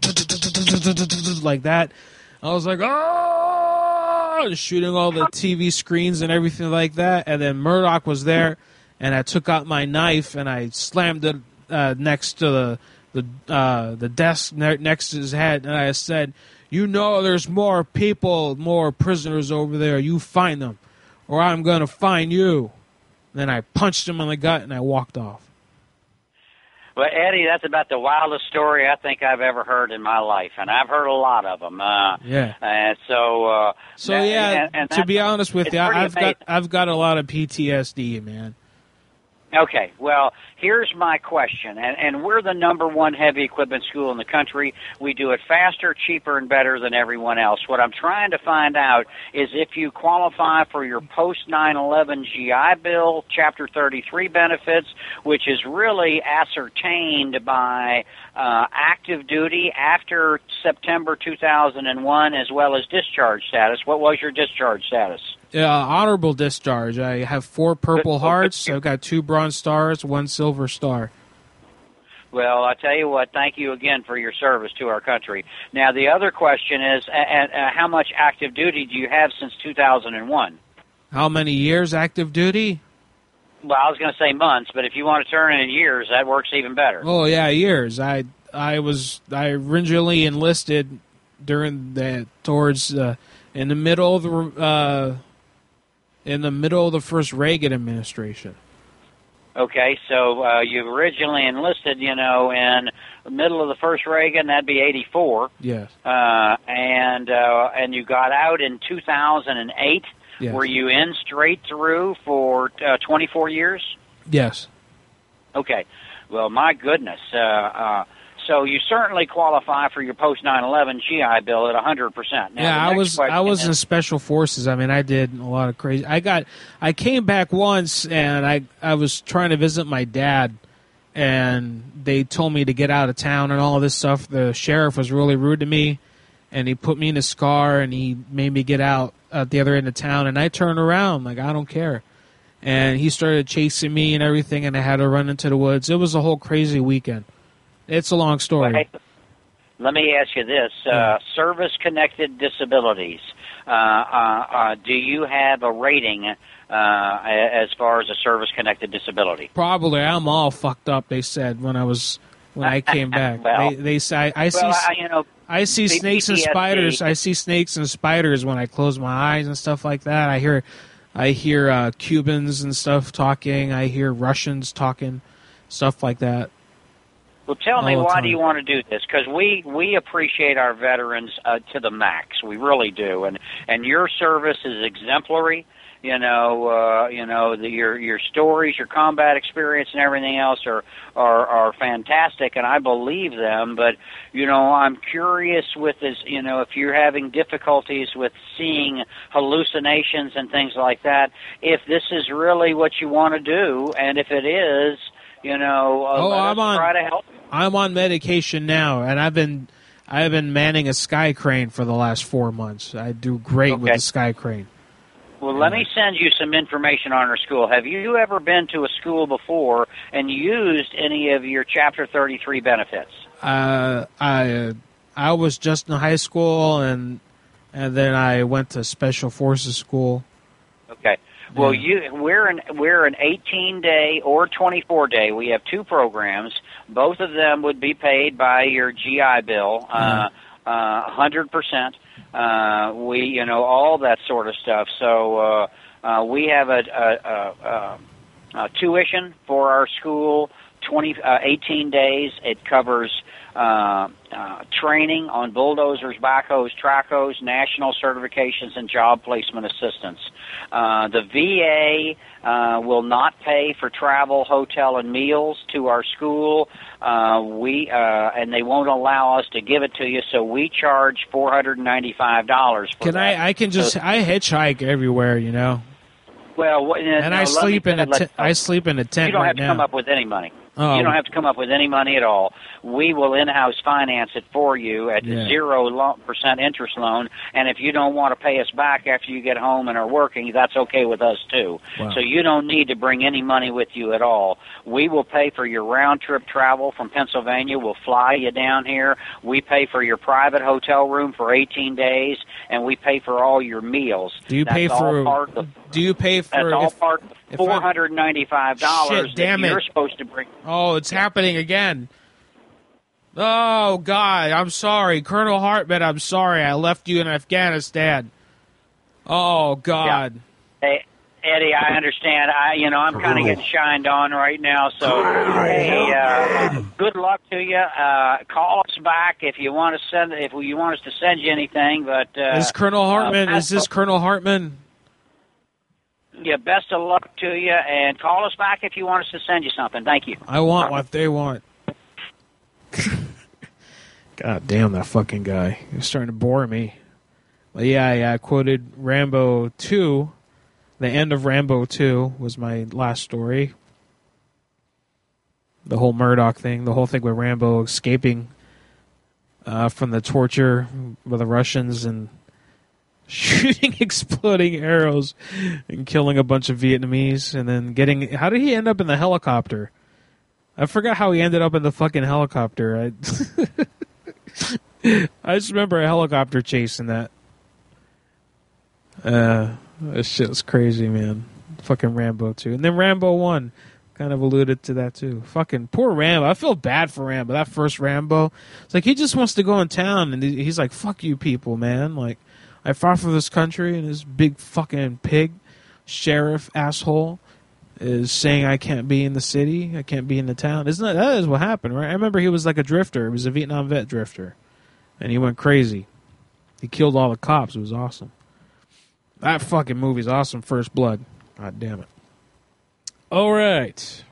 that. I was like, oh, shooting all the TV screens and everything like that. And then Murdoch was there, and I took out my knife, and I slammed it next to the desk next to his head. And I said, you know there's more people, more prisoners over there. You find them, or I'm going to find you. Then I punched him in the gut, and I walked off. Well, Eddie, that's about the wildest story I think I've ever heard in my life, and I've heard a lot of them. Yeah. And to be honest with you, I've got a lot of PTSD, man. Okay, well, here's my question, and we're the #1 heavy equipment school in the country. We do it faster, cheaper, and better than everyone else. What I'm trying to find out is if you qualify for your post-9/11 GI Bill, Chapter 33 benefits, which is really ascertained by active duty after September 2001, as well as discharge status. What was your discharge status? Honorable discharge. I have 4 Purple Hearts. I've got 2 Bronze Stars, 1 Silver Star. Well, I tell you what, thank you again for your service to our country. Now, the other question is, how much active duty do you have since 2001? How many years active duty? Well, I was going to say months, but if you want to turn it in years, that works even better. Oh, yeah, years. I originally enlisted in the middle of the first Reagan administration. Okay, so you originally enlisted, in the middle of the first Reagan. That'd be 84. Yes. And you got out in 2008. Yes. Were you in straight through for 24 years? Yes. Okay. Well, my goodness. So you certainly qualify for your post-9/11 GI Bill at 100%. Now, yeah, I was in Special Forces. I mean, I did a lot of crazy. I came back once, and I was trying to visit my dad, and they told me to get out of town and all this stuff. The sheriff was really rude to me, and he put me in his car, and he made me get out at the other end of town, and I turned around like, I don't care. and he started chasing me and everything, and I had to run into the woods. It was a whole crazy weekend. It's a long story. Well, hey, let me ask you this. Service-connected disabilities. Do you have a rating as far as a service-connected disability? Probably. I'm all fucked up, they said, when I came back. Well, they say I see snakes and PTSD. spiders. I see snakes and spiders when I close my eyes and stuff like that. I hear Cubans and stuff talking. I hear Russians talking, stuff like that. Well, tell me, all the why time. do you want to do this? Because we appreciate our veterans to the max. We really do, and your service is exemplary. Your stories, your combat experience, and everything else are fantastic, and I believe them. But I'm curious with this. If you're having difficulties with seeing hallucinations and things like that, if this is really what you want to do, and if it is, let us try to help. I'm on medication now, and I've been manning a sky crane for the last 4 months. I do great with the sky crane. Well, let me send you some information on our school. Have you ever been to a school before and used any of your Chapter 33 benefits? I was just in high school, and then I went to Special Forces school. Okay. Well, we're an 18-day or 24-day. We have two programs. Both of them would be paid by your GI Bill, 100%. All that sort of stuff. So we have a tuition for our school, 18 days. It covers training on bulldozers, backhoes, trackhoes, national certifications, and job placement assistance. The VA will not pay for travel, hotel, and meals to our school. And they won't allow us to give it to you, so we charge $495 for that. I hitchhike everywhere, Well, and I sleep in a tent right now. You don't have to come up with any money. Oh. You don't have to come up with any money at all. We will in-house finance it for you at 0% interest loan, and if you don't want to pay us back after you get home and are working, that's okay with us too. Wow. So you don't need to bring any money with you at all. We will pay for your round-trip travel from Pennsylvania. We'll fly you down here. We pay for your private hotel room for 18 days, and we pay for all your meals. Do you pay for? That's all part of the $495 Shit, damn that you're it. supposed to bring. Oh, it's happening again. Oh, God, I'm sorry. Colonel Hartman, I'm sorry. I left you in Afghanistan. Oh, God. Yeah. Hey, Eddie, I understand. I'm kind of getting shined on right now. So, good luck to you. Call us back if you want us to send you anything. But is Colonel Hartman? Is this Colonel Hartman? Yeah, best of luck to you, and call us back if you want us to send you something. Thank you. I want what they want. God damn, that fucking guy. He's starting to bore me. But I quoted Rambo 2. The end of Rambo 2 was my last story. The whole Murdoch thing, the whole thing with Rambo escaping from the torture with the Russians and shooting exploding arrows and killing a bunch of Vietnamese, and then how did he end up in the helicopter? I forgot how he ended up in the fucking helicopter. I just remember a helicopter chase in that. This shit was crazy, man. Fucking Rambo 2. And then Rambo 1 kind of alluded to that too. Fucking poor Rambo. I feel bad for Rambo. That first Rambo. It's like he just wants to go in town and he's like, fuck you people, man. Like, I fought for this country, and this big fucking pig sheriff asshole is saying I can't be in the city, I can't be in the town. That is what happened, right? I remember he was like a drifter. He was a Vietnam vet drifter, and he went crazy. He killed all the cops. It was awesome. That fucking movie's awesome. First Blood. God damn it. All right.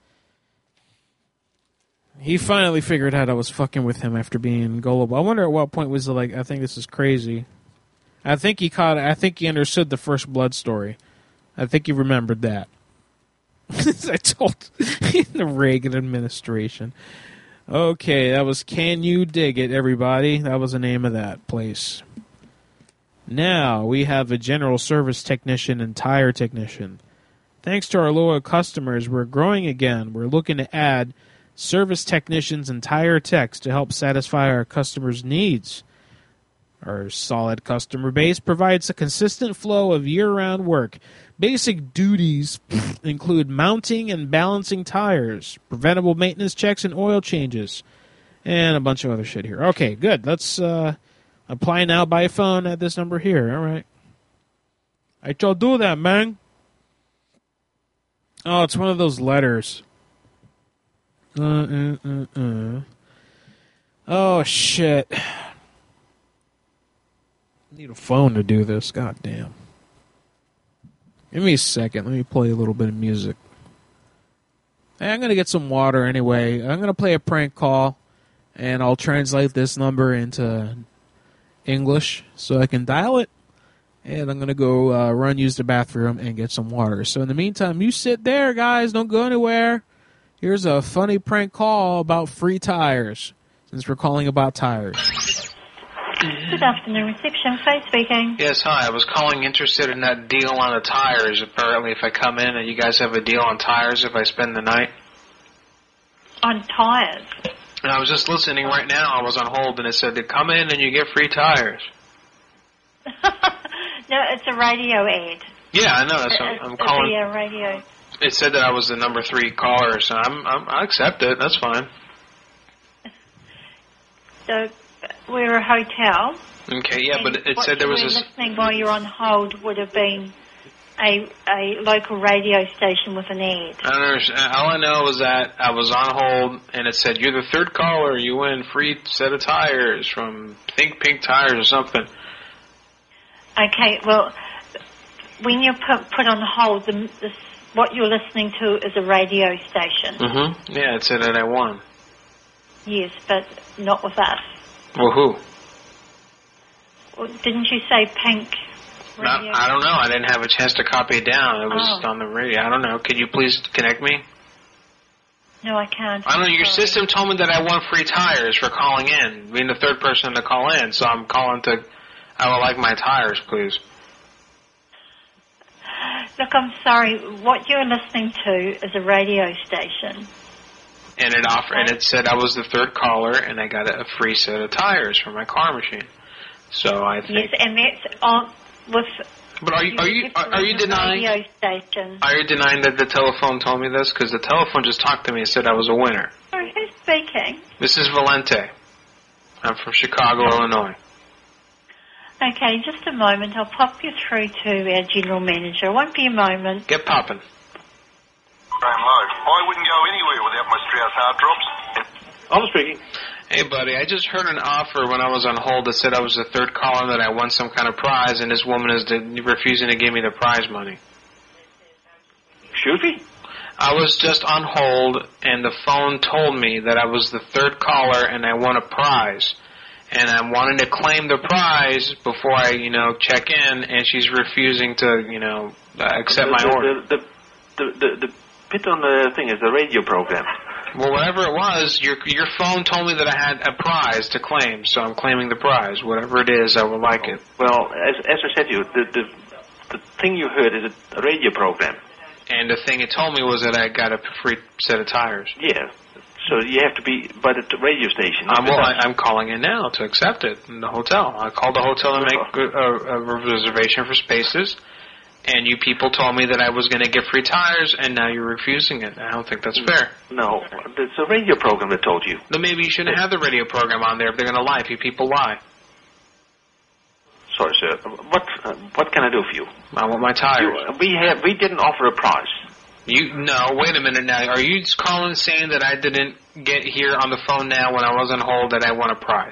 He finally figured out I was fucking with him after being gullible. I wonder at what point was it like, I think this is crazy. I think he understood the First Blood story. I think he remembered that. I told in the Reagan administration. Okay, that was Can You Dig It, everybody? That was the name of that place. Now we have a general service technician and tire technician. Thanks to our loyal customers, we're growing again. We're looking to add service technicians and tire techs to help satisfy our customers' needs. Our solid customer base provides a consistent flow of year-round work. Basic duties include mounting and balancing tires, preventable maintenance checks and oil changes, and a bunch of other shit here. Okay, good. Let's apply now by phone at this number here. All right. I shall do that, man. Oh, it's one of those letters. Oh, shit. I need a phone to do this. God damn. Give me a second. Let me play a little bit of music. Hey, I'm going to get some water anyway. I'm going to play a prank call, and I'll translate this number into English so I can dial it. And I'm going to go use the bathroom and get some water. So in the meantime, you sit there, guys. Don't go anywhere. Here's a funny prank call about free tires, since we're calling about tires. Good afternoon, reception. Faye speaking. Yes, hi. I was calling interested in that deal on the tires. Apparently, if I come in and you guys have a deal on tires if I spend the night. On tires? And I was just listening right now. I was on hold, and it said to come in and you get free tires. No, it's a radio ad. Yeah, I know. That's what I'm calling. Yeah, radio. It said that I was the number 3 caller, so I accept it. That's fine. So we're a hotel. Okay, yeah, but it said there was this. Listening while you're on hold would have been a local radio station with an ad. I don't understand. All I know was that I was on hold, and it said you're the 3rd caller. You win free set of tires from Think Pink Tires or something. Okay, well, when you're put on hold, what you're listening to is a radio station. Mm-hmm. Yeah, it said that I won. Yes, but not with us. Well, who? Well, didn't you say Pink Radio? I don't know. I didn't have a chance to copy it down. It was on the radio. I don't know. Could you please connect me? No, I can't. I don't know. Your system told me that I won free tires for calling in, being the 3rd person to call in, so I'm calling to... I would like my tires, please. Look, I'm sorry. What you're listening to is a radio station. And it said I was the 3rd caller, and I got a free set of tires for my car machine. So I think. Yes, and that's on with. But are you denying? Radio station. Are you denying that the telephone told me this? Because the telephone just talked to me and said I was a winner. Sorry, who's speaking? This is Valente. I'm from Chicago, Illinois. Okay, just a moment. I'll pop you through to our general manager. Won't be a moment. Get popping. I wouldn't go anywhere without my Strauss hard drops. I'm speaking. Hey, buddy, I just heard an offer when I was on hold that said I was the 3rd caller, that I won some kind of prize, and this woman is refusing to give me the prize money. Excuse me? I was just on hold, and the phone told me that I was the 3rd caller, and I won a prize. And I'm wanting to claim the prize before I, check in, and she's refusing to, accept my order. The bit on the thing is the radio program. Well, whatever it was, your phone told me that I had a prize to claim, so I'm claiming the prize. Whatever it is, I would like it. Well, as I said to you, the thing you heard is a radio program. And the thing it told me was that I got a free set of tires. Yeah. So you have to be by the radio station. I'm calling in now to accept it in the hotel. I called the hotel to make a reservation for spaces, and you people told me that I was going to get free tires, and now you're refusing it. I don't think that's fair. No, it's a radio program that told you. Then maybe you shouldn't have the radio program on there if they're going to lie. If you people lie. Sorry, sir. What can I do for you? I want my tires. We didn't offer a prize. No, wait a minute now. Are you calling saying that I didn't get here on the phone now when I was on hold that I won a prize?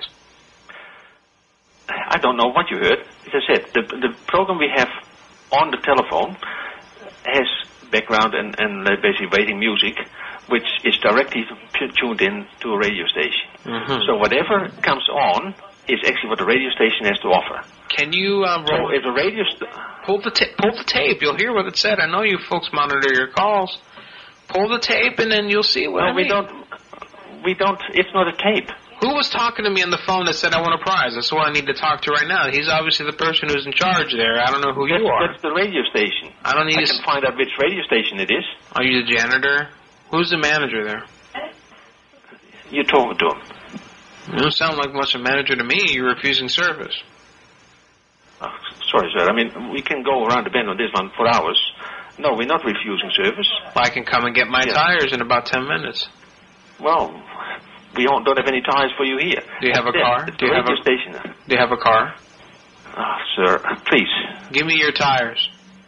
I don't know what you heard. As I said, the program we have on the telephone has background and basically waiting music, which is directly tuned in to a radio station. Mm-hmm. So whatever comes on is actually what the radio station has to offer. Can you roll? So if the radio pull the tape, you'll hear what it said. I know you folks monitor your calls. Pull the tape, and then you'll see what I mean. We don't. It's not a tape. Who was talking to me on the phone that said I want a prize? That's what I need to talk to right now. He's obviously the person who's in charge there. I don't know who you are. That's the radio station. I don't need I can find out which radio station it is. Are you the janitor? Who's the manager there? You're talking to him. You don't sound like much of a manager to me. You're refusing service. Oh, sorry, sir. I mean, we can go around the bend on this one for hours. No, we're not refusing service. I can come and get my tires in about 10 minutes. Well, we don't have any tires for you here. Do you have a car? Do you have a station? Do you have a car? Oh, sir, please. Give me your tires.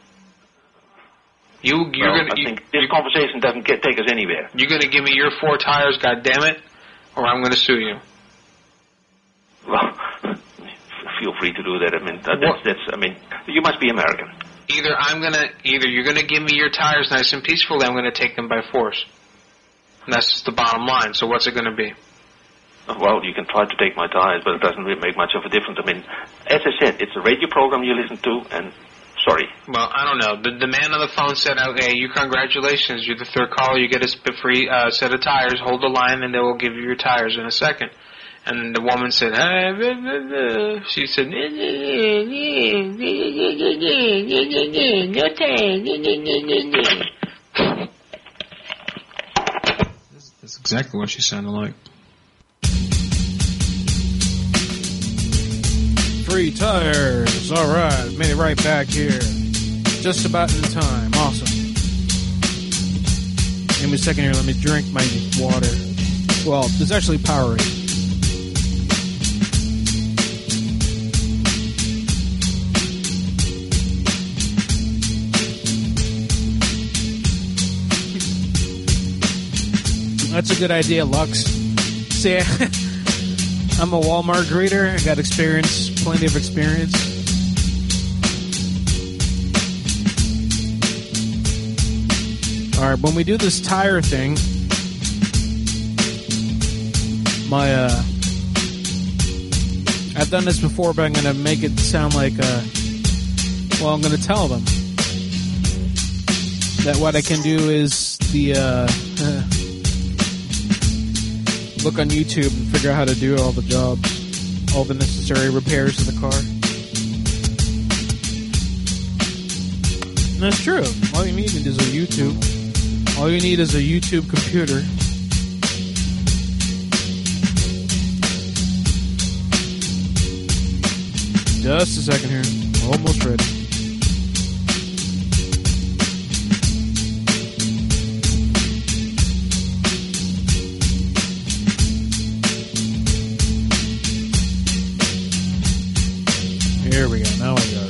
I think this conversation doesn't take us anywhere. You're going to give me your 4 tires, goddammit, or I'm going to sue you. Well, feel free to do that. I mean, you must be American. Either you're going to give me your tires nice and peacefully, I'm going to take them by force. And that's just the bottom line. So what's it going to be? Well, you can try to take my tires, but it doesn't really make much of a difference. I mean, as I said, it's a radio program you listen to, and sorry. Well, I don't know. The man on the phone said, okay, congratulations, you're the 3rd caller, you get a free set of tires, hold the line, and they will give you your tires in a second. And the woman said, she said, that's exactly what she sounded like. Free tires. All right, made it right back here. Just about in time. Awesome. Give me a second here. Let me drink my water. Well, it's actually Powerade. That's a good idea, Lux. See, I'm a Walmart greeter. I got experience, plenty of experience. All right, when we do this tire thing, I've done this before, but I'm going to make it sound like, I'm going to tell them that what I can do is look on YouTube and figure out how to do all the jobs, all the necessary repairs to the car. And that's true. All you need is a YouTube. All you need is a YouTube computer. Just a second here. Almost ready. Here we go. Now I got it.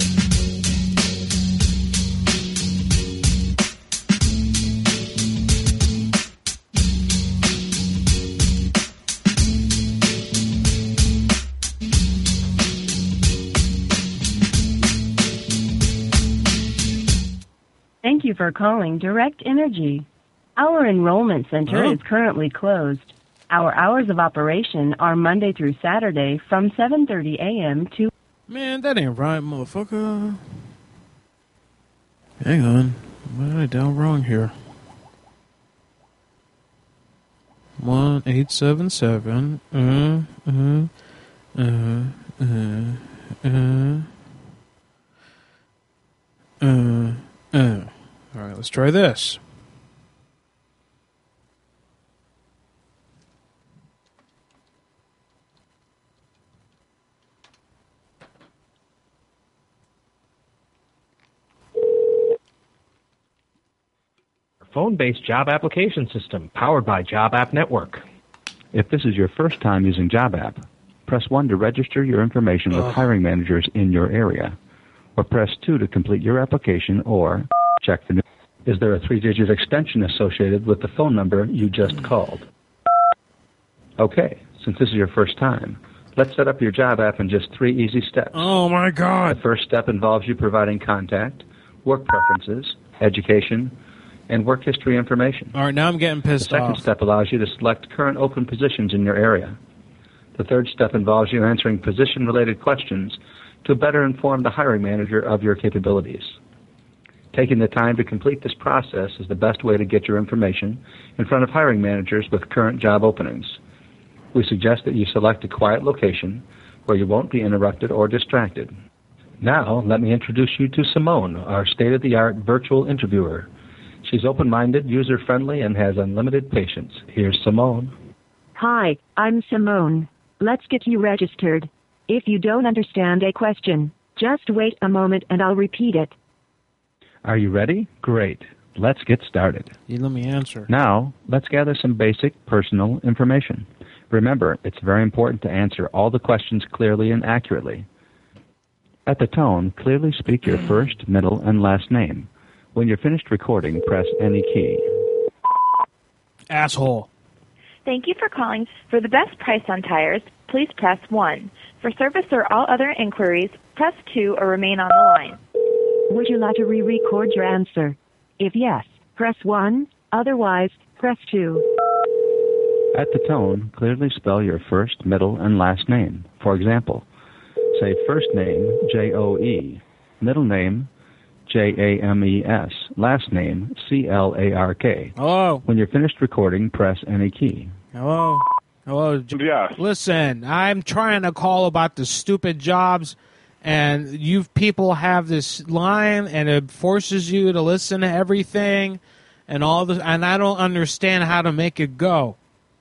Thank you for calling Direct Energy. Our enrollment center is currently closed. Our hours of operation are Monday through Saturday from 7:30 a.m. to... Man, that ain't right, motherfucker. Hang on. What did I dial wrong here? 1877. All right, let's try this. Phone-based job application system powered by Job App Network. If this is your first time using Job App, press 1 to register your information with hiring managers in your area, or press 2 to complete your application, or check the new. Is there a 3-digit extension associated with the phone number you just called? Okay, since this is your first time, let's set up your Job App in just 3 easy steps. Oh my God! The first step involves you providing contact, work preferences, education, and work history information. All right, now I'm getting pissed off. The second step allows you to select current open positions in your area. The third step involves you answering position-related questions to better inform the hiring manager of your capabilities. Taking the time to complete this process is the best way to get your information in front of hiring managers with current job openings. We suggest that you select a quiet location where you won't be interrupted or distracted. Now, let me introduce you to Simone, our state-of-the-art virtual interviewer. She's open-minded, user-friendly, and has unlimited patience. Here's Simone. Hi, I'm Simone. Let's get you registered. If you don't understand a question, just wait a moment and I'll repeat it. Are you ready? Great. Let's get started. You let me answer. Now, let's gather some basic personal information. Remember, it's very important to answer all the questions clearly and accurately. At the tone, clearly speak your first, middle, and last name. When you're finished recording, press any key. Asshole. Thank you for calling. For the best price on tires, please press 1. For service or all other inquiries, press 2 or remain on the line. Would you like to re-record your answer? If yes, press 1. Otherwise, press 2. At the tone, clearly spell your first, middle, and last name. For example, say first name, J-O-E, middle name, J-A-M-E-S, last name, C-L-A-R-K. Hello. When you're finished recording, press any key. Hello. Hello. Yeah. Listen, I'm trying to call about the stupid jobs, and you people have this line, and it forces you to listen to everything, and all this, and I don't understand how to make it go.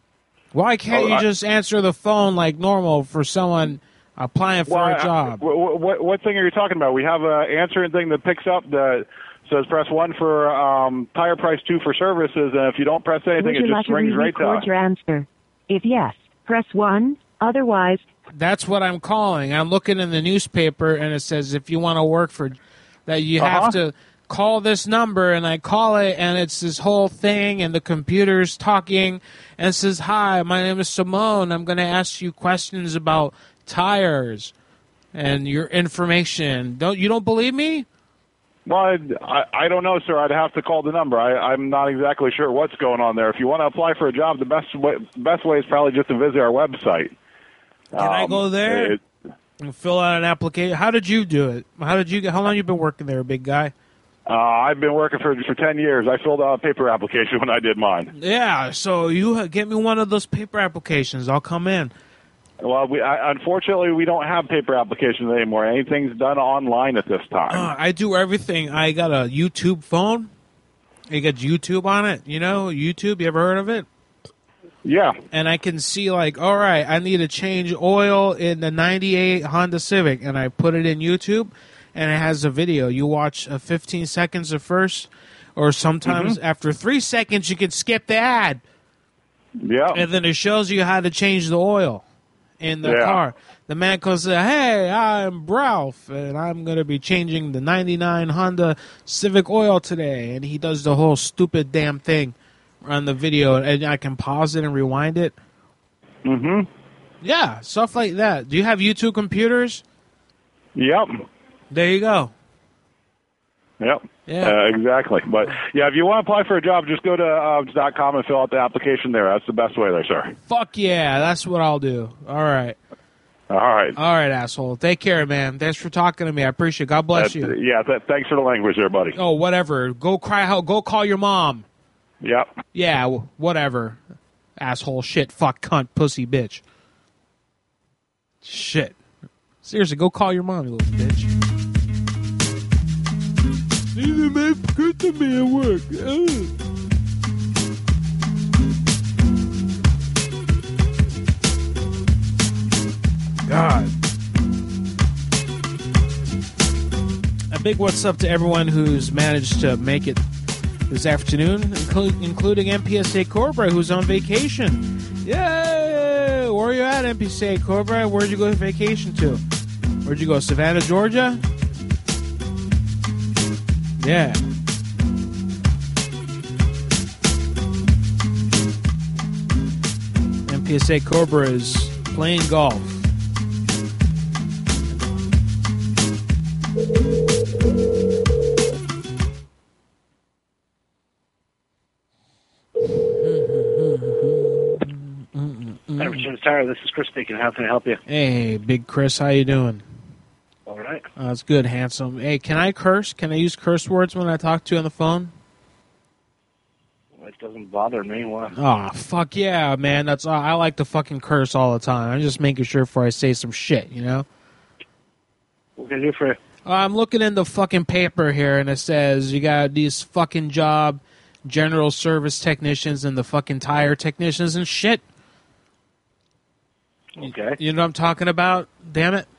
Why can't you just answer the phone like normal for someone applying for a job? What thing are you talking about? We have an answering thing that picks up that says press 1 for tire price, 2 for services, and if you don't press anything, it just rings right to us. Would you like to re-record your answer? If yes, press 1. Otherwise... That's what I'm calling. I'm looking in the newspaper, and it says if you want to work for... that you have to call this number, and I call it, and it's this whole thing, and the computer's talking, and it says, hi, my name is Simone. I'm going to ask you questions about tires and your information. You don't believe me? Well, I don't know, sir. I'd have to call the number. I'm not exactly sure what's going on there. If you want to apply for a job, the best way is probably just to visit our website. Can I go there and fill out an application? How did you do it? How long you been working there, big guy? I've been working for 10 years. I filled out a paper application when I did mine. Yeah, so you get me one of those paper applications. I'll come in. Well, unfortunately, we don't have paper applications anymore. Anything's done online at this time. I do everything. I got a YouTube phone. It got YouTube on it. You know, YouTube, you ever heard of it? Yeah. And I can see, like, all right, I need to change oil in the 98 Honda Civic, and I put it in YouTube, and it has a video. You watch 15 seconds at first, or sometimes after 3 seconds, you can skip the ad. Yeah. And then it shows you how to change the oil in the car. The man goes, hey, I'm Ralph, and I'm going to be changing the 99 Honda Civic oil today. And he does the whole stupid damn thing on the video, and I can pause it and rewind it. Mm-hmm. Yeah, stuff like that. Do you have YouTube computers? Yep. There you go. Yep. Yeah. Exactly. But, yeah, if you want to apply for a job, just go to .com and fill out the application there. That's the best way there, sir. Fuck yeah, that's what I'll do. All right. All right. All right, asshole. Take care, man. Thanks for talking to me. I appreciate it. God bless you. Yeah, thanks for the language there, buddy. Oh, whatever. Go call your mom. Yep. Yeah, whatever. Asshole, shit, fuck, cunt, pussy, bitch. Shit. Seriously, go call your mom, you little bitch. Neither man good to me at work. God. A big what's up to everyone who's managed to make it this afternoon, including MPSA Cobra, who's on vacation. Yay! Where are you at, MPSA Cobra? Where'd you go on vacation to? Where'd you go, Savannah, Georgia? Yeah. MPSA Cobra is playing golf. Tire, this is Chris speaking. How can I help you? Hey, Big Chris, how you doing? All right. That's good, handsome. Hey, can I curse? Can I use curse words when I talk to you on the phone? It doesn't bother me. Why? Oh, fuck yeah, man. That's I like to fucking curse all the time. I'm just making sure before I say some shit, you know? What can I do for you? I'm looking in the fucking paper here, and it says you got these fucking job, general service technicians and the fucking tire technicians and shit. Okay. You know what I'm talking about? Damn it.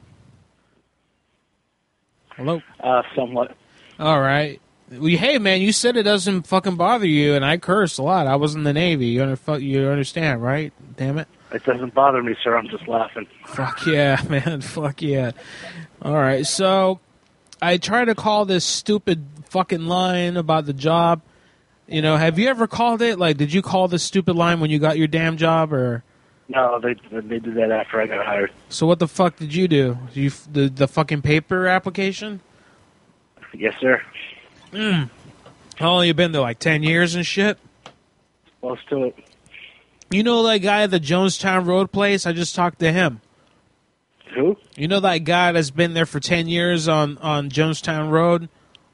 Hello? Somewhat. All right. Well, hey, man, you said it doesn't fucking bother you, and I curse a lot. I was in the Navy. You understand, right? Damn it. It doesn't bother me, sir. I'm just laughing. Fuck yeah, man. Fuck yeah. All right, so I tried to call this stupid fucking line about the job. You know, have you ever called it? Like, did you call this stupid line when you got your damn job, or? No, they did that after I got hired. So what the fuck did you do? The fucking paper application? Yes, sir. How long you been there, like 10 years and shit? Close to it. You know that guy at the Jonestown Road place? I just talked to him. Who? You know that guy that's been there for 10 years on Jonestown Road?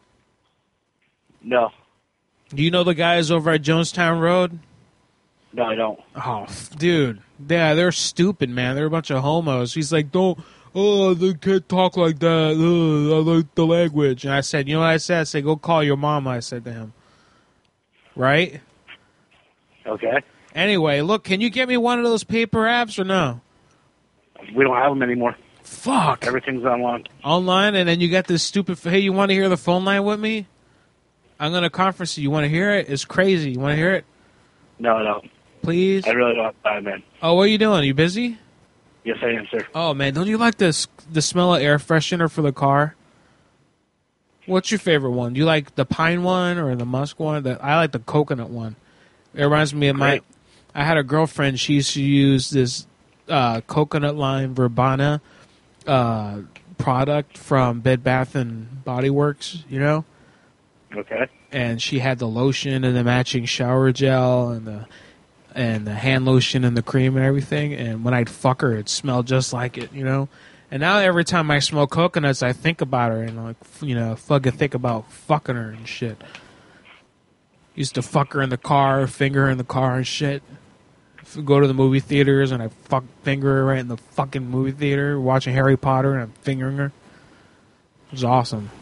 No. Do you know the guys over at Jonestown Road? No, I don't. Oh, dude. Yeah, they're stupid, man. They're a bunch of homos. He's like, they can't talk like that. I like the language. And I said, you know what I said? I said, go call your mama, I said to him. Right? Okay. Anyway, look, can you get me one of those paper apps or no? We don't have them anymore. Fuck. Everything's online. Online, and then you got this stupid, hey, you want to hear the phone line with me? I'm going to conference you. You want to hear it? It's crazy. You want to hear it? No. Please? I really don't have time, man. Oh, what are you doing? You busy? Yes, I am, sir. Oh, man, don't you like the smell of air freshener for the car? What's your favorite one? Do you like the pine one or the musk one? I like the coconut one. It reminds me of I had a girlfriend. She used to use this coconut line Verbena product from Bed Bath and Body Works, you know? Okay. And she had the lotion and the matching shower gel and the hand lotion and the cream and everything. And when I'd fuck her, it smelled just like it, you know? And now every time I smell coconuts, I think about her and, like, you know, fucking think about fucking her and shit. Used to fuck her in the car, finger her in the car and shit. Go to the movie theaters and I finger her right in the fucking movie theater, watching Harry Potter and I'm fingering her. It was awesome.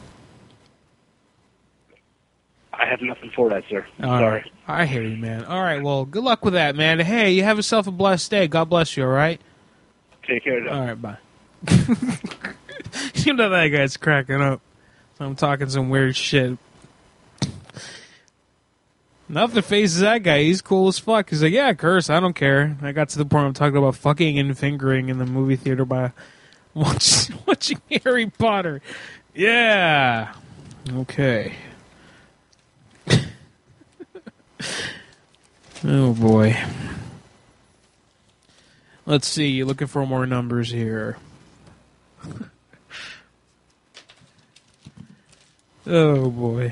I have nothing for that, sir. All Sorry. right. I hear you, man. All right, well, good luck with that, man. Hey, you have yourself a blessed day. God bless you, all right? Take care, Doc. All right, bye. You know that guy's cracking up. So I'm talking some weird shit. Nothing faces that guy. He's cool as fuck. He's like, yeah, curse. I don't care. I got to the point I'm talking about fucking and fingering in the movie theater by watching Harry Potter. Yeah. Okay. Oh, boy. Let's see. Looking for more numbers here. Oh, boy.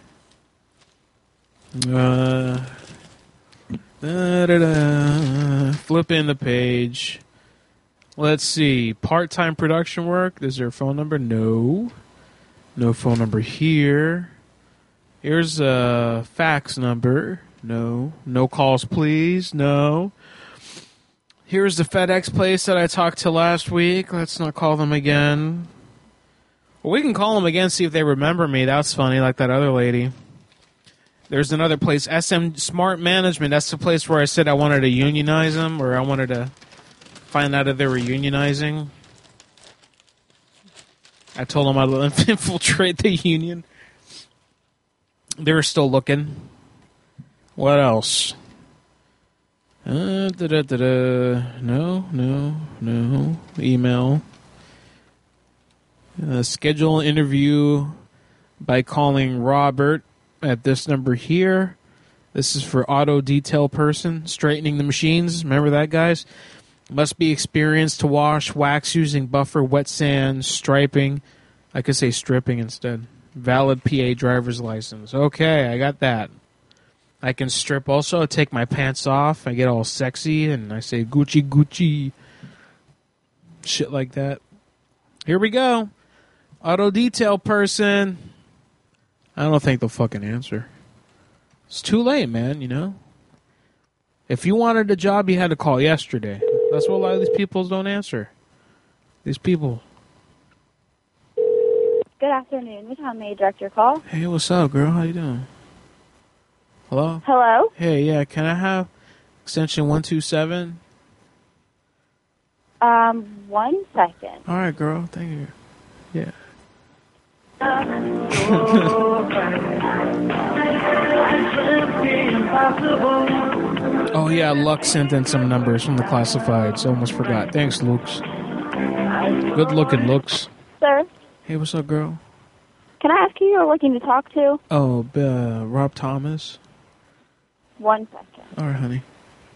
Flipping the page. Let's see. Part-time production work. Is there a phone number? No. No phone number here. Here's a fax number. No. No calls, please. No. Here's the FedEx place that I talked to last week. Let's not call them again. Well, we can call them again, see if they remember me. That's funny, like that other lady. There's another place, SM Smart Management. That's the place where I said I wanted to unionize them, or I wanted to find out if they were unionizing. I told them I'd infiltrate the union. They were still looking. What else? No. Email. Schedule an interview by calling Robert at this number here. This is for auto detail person, straightening the machines. Remember that, guys? Must be experienced to wash, wax using buffer, wet sand, striping. I could say stripping instead. Valid PA driver's license. Okay, I got that. I can strip also, take my pants off. I get all sexy and I say Gucci, Gucci. Shit like that. Here we go. Auto detail person. I don't think they'll fucking answer. It's too late, man, you know? If you wanted a job, you had to call yesterday. That's what a lot of these people don't answer. These people. Good afternoon. How may I direct your call? Hey, what's up, girl? How you doing? Hello? Hello? Hey, yeah, can I have extension 127? 1 second. All right, girl. Thank you. Yeah. Oh, yeah, Lux sent in some numbers from the classifieds. Almost forgot. Thanks, Lux. Good looking, Lux. Sir? Hey, what's up, girl? Can I ask who you're looking to talk to? Oh, Rob Thomas. 1 second. All right, honey.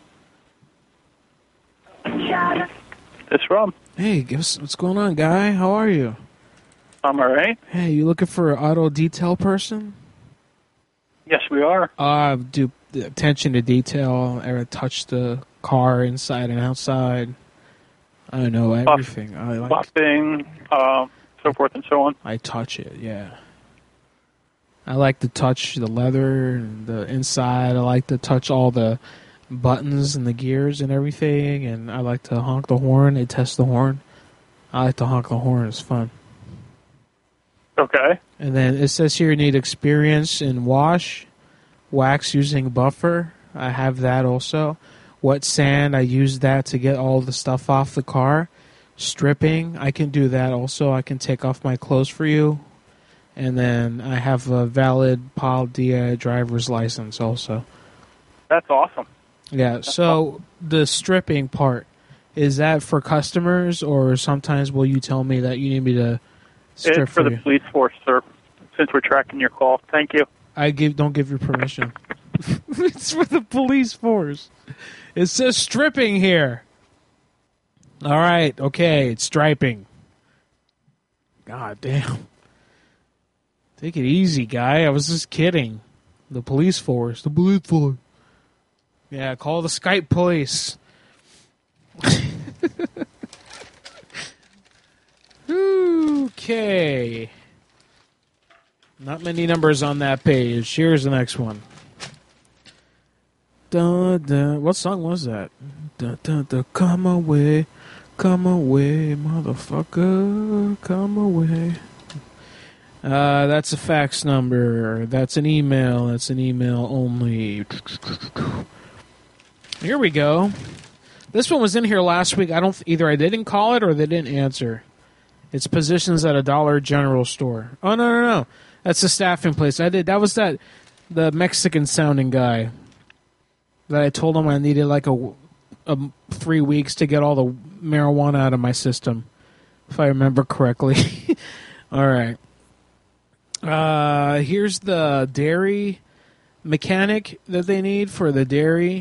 It's Rob. Hey, what's going on, guy? How are you? I'm all right. Hey, you looking for an auto detail person? Yes, we are. Do attention to detail. I touch the car inside and outside. I don't know, everything. Buffing, so forth and so on. I touch it, yeah. I like to touch the leather and the inside. I like to touch all the buttons and the gears and everything. And I like to honk the horn. They test the horn. I like to honk the horn. It's fun. Okay. And then it says here you need experience in wax using buffer. I have that also. Wet sand, I use that to get all the stuff off the car. Stripping, I can do that also. I can take off my clothes for you. And then I have a valid Pal Dia driver's license also. That's awesome. Yeah, so the stripping part, is that for customers, or sometimes will you tell me that you need me to strip It's for the you? police force, sir, since we're tracking your call. Thank you. Don't give you permission. It's for the police force. It says stripping here. All right, okay, it's striping. God damn. Take it easy, guy. I was just kidding. The police force. The police force. Yeah, call the Skype police. Okay. Not many numbers on that page. Here's the next one. Dun, dun. What song was that? Dun, dun, dun. Come away, motherfucker, come away. That's a fax number. That's an email. That's an email only. Here we go. This one was in here last week. Either I didn't call it or they didn't answer. It's positions at a Dollar General store. Oh no. That's the staffing place. That was the Mexican sounding guy that I told him I needed like a 3 weeks to get all the marijuana out of my system, if I remember correctly. All right. Here's the dairy mechanic that they need for the dairy.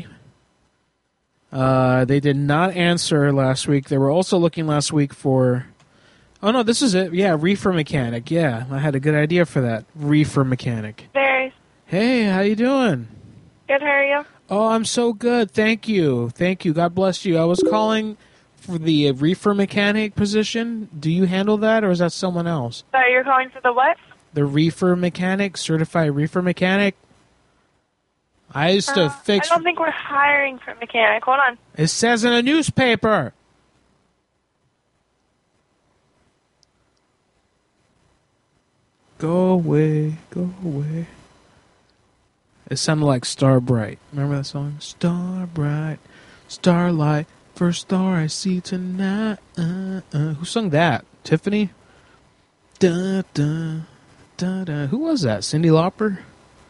They did not answer last week. They were also looking last week for... Oh, no, this is it. Yeah, reefer mechanic. Yeah, I had a good idea for that. Reefer mechanic. Barry. Hey, how you doing? Good, how are you? Oh, I'm so good. Thank you. Thank you. God bless you. I was calling for the reefer mechanic position. Do you handle that, or is that someone else? Sorry, you're calling for the what? The reefer mechanic, certified reefer mechanic. I used to fix... I don't think we're hiring for a mechanic. Hold on. It says in a newspaper. Go away, go away. It sounded like Star Bright. Remember that song? Star Bright, starlight, first star I see tonight. Who sung that? Tiffany? Da, da, da, da. Who was that? Cyndi Lauper?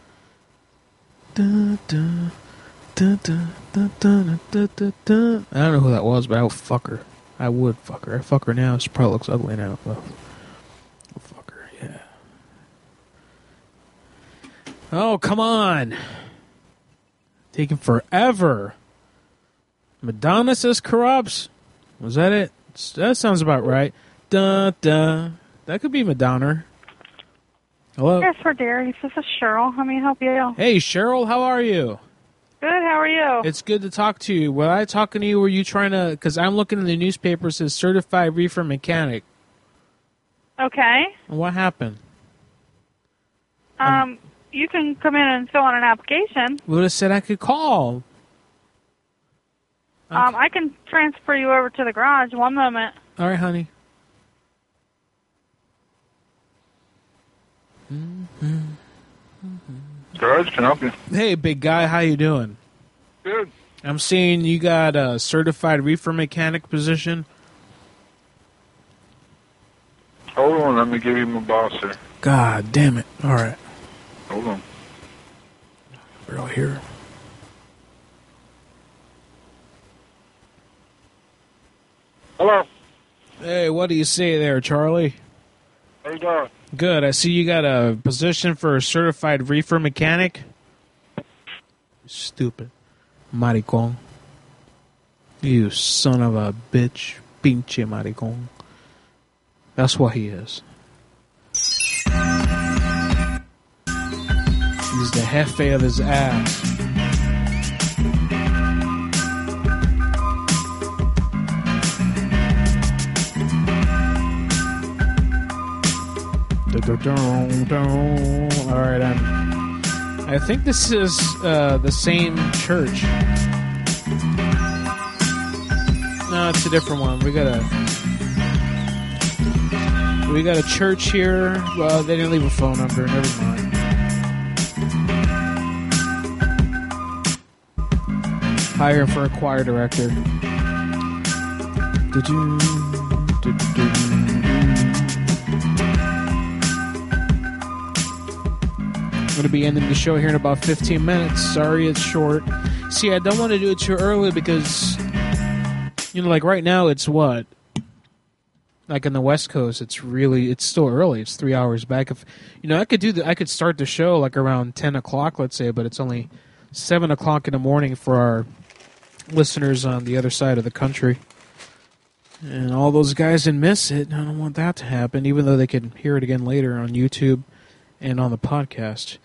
Da, da, da, da, da, da, da, da, da. I don't know who that was, but I would fuck her. I would fuck her. I fuck her now. She probably looks ugly now. But I'll fuck her, yeah. Oh, come on. Taking forever. Madonna says corrupts. Was that it? That sounds about right. Dun, dun. That could be Madonna. Hello? Yes, for Dairy. This is Cheryl. How may I help you? Hey, Cheryl, how are you? Good, how are you? It's good to talk to you. Were I talking to you? Were you trying to... Because I'm looking in the newspaper, it says certified reefer mechanic. Okay. What happened? you can come in and fill out an application. Would have said I could call. I can transfer you over to the garage. One moment. All right, honey. Garage, can I help you? Hey, big guy, how you doing? Good. I'm seeing you got a certified reefer mechanic position. Hold on, let me give you my boss here. God damn it. All right. Hold on. We're all here. Hello. Hey, what do you say there, Charlie? How you doing? Good. I see you got a position for a certified reefer mechanic. Stupid. Maricón. You son of a bitch. Pinche maricón. That's what he is. He's the jefe of his ass. Alright, I think this is the same church. No, it's a different one. We got a church here. Well, they didn't leave a phone number. Never mind. Hire for a choir director. I'm going to be ending the show here in about 15 minutes. Sorry it's short. See, I don't want to do it too early because, you know, like right now it's what? Like in the West Coast, it's still early. It's 3 hours back. If you know, I could start the show like around 10 o'clock, let's say, but it's only 7 o'clock in the morning for our listeners on the other side of the country. And all those guys didn't miss it. I don't want that to happen, even though they could hear it again later on YouTube and on the podcast.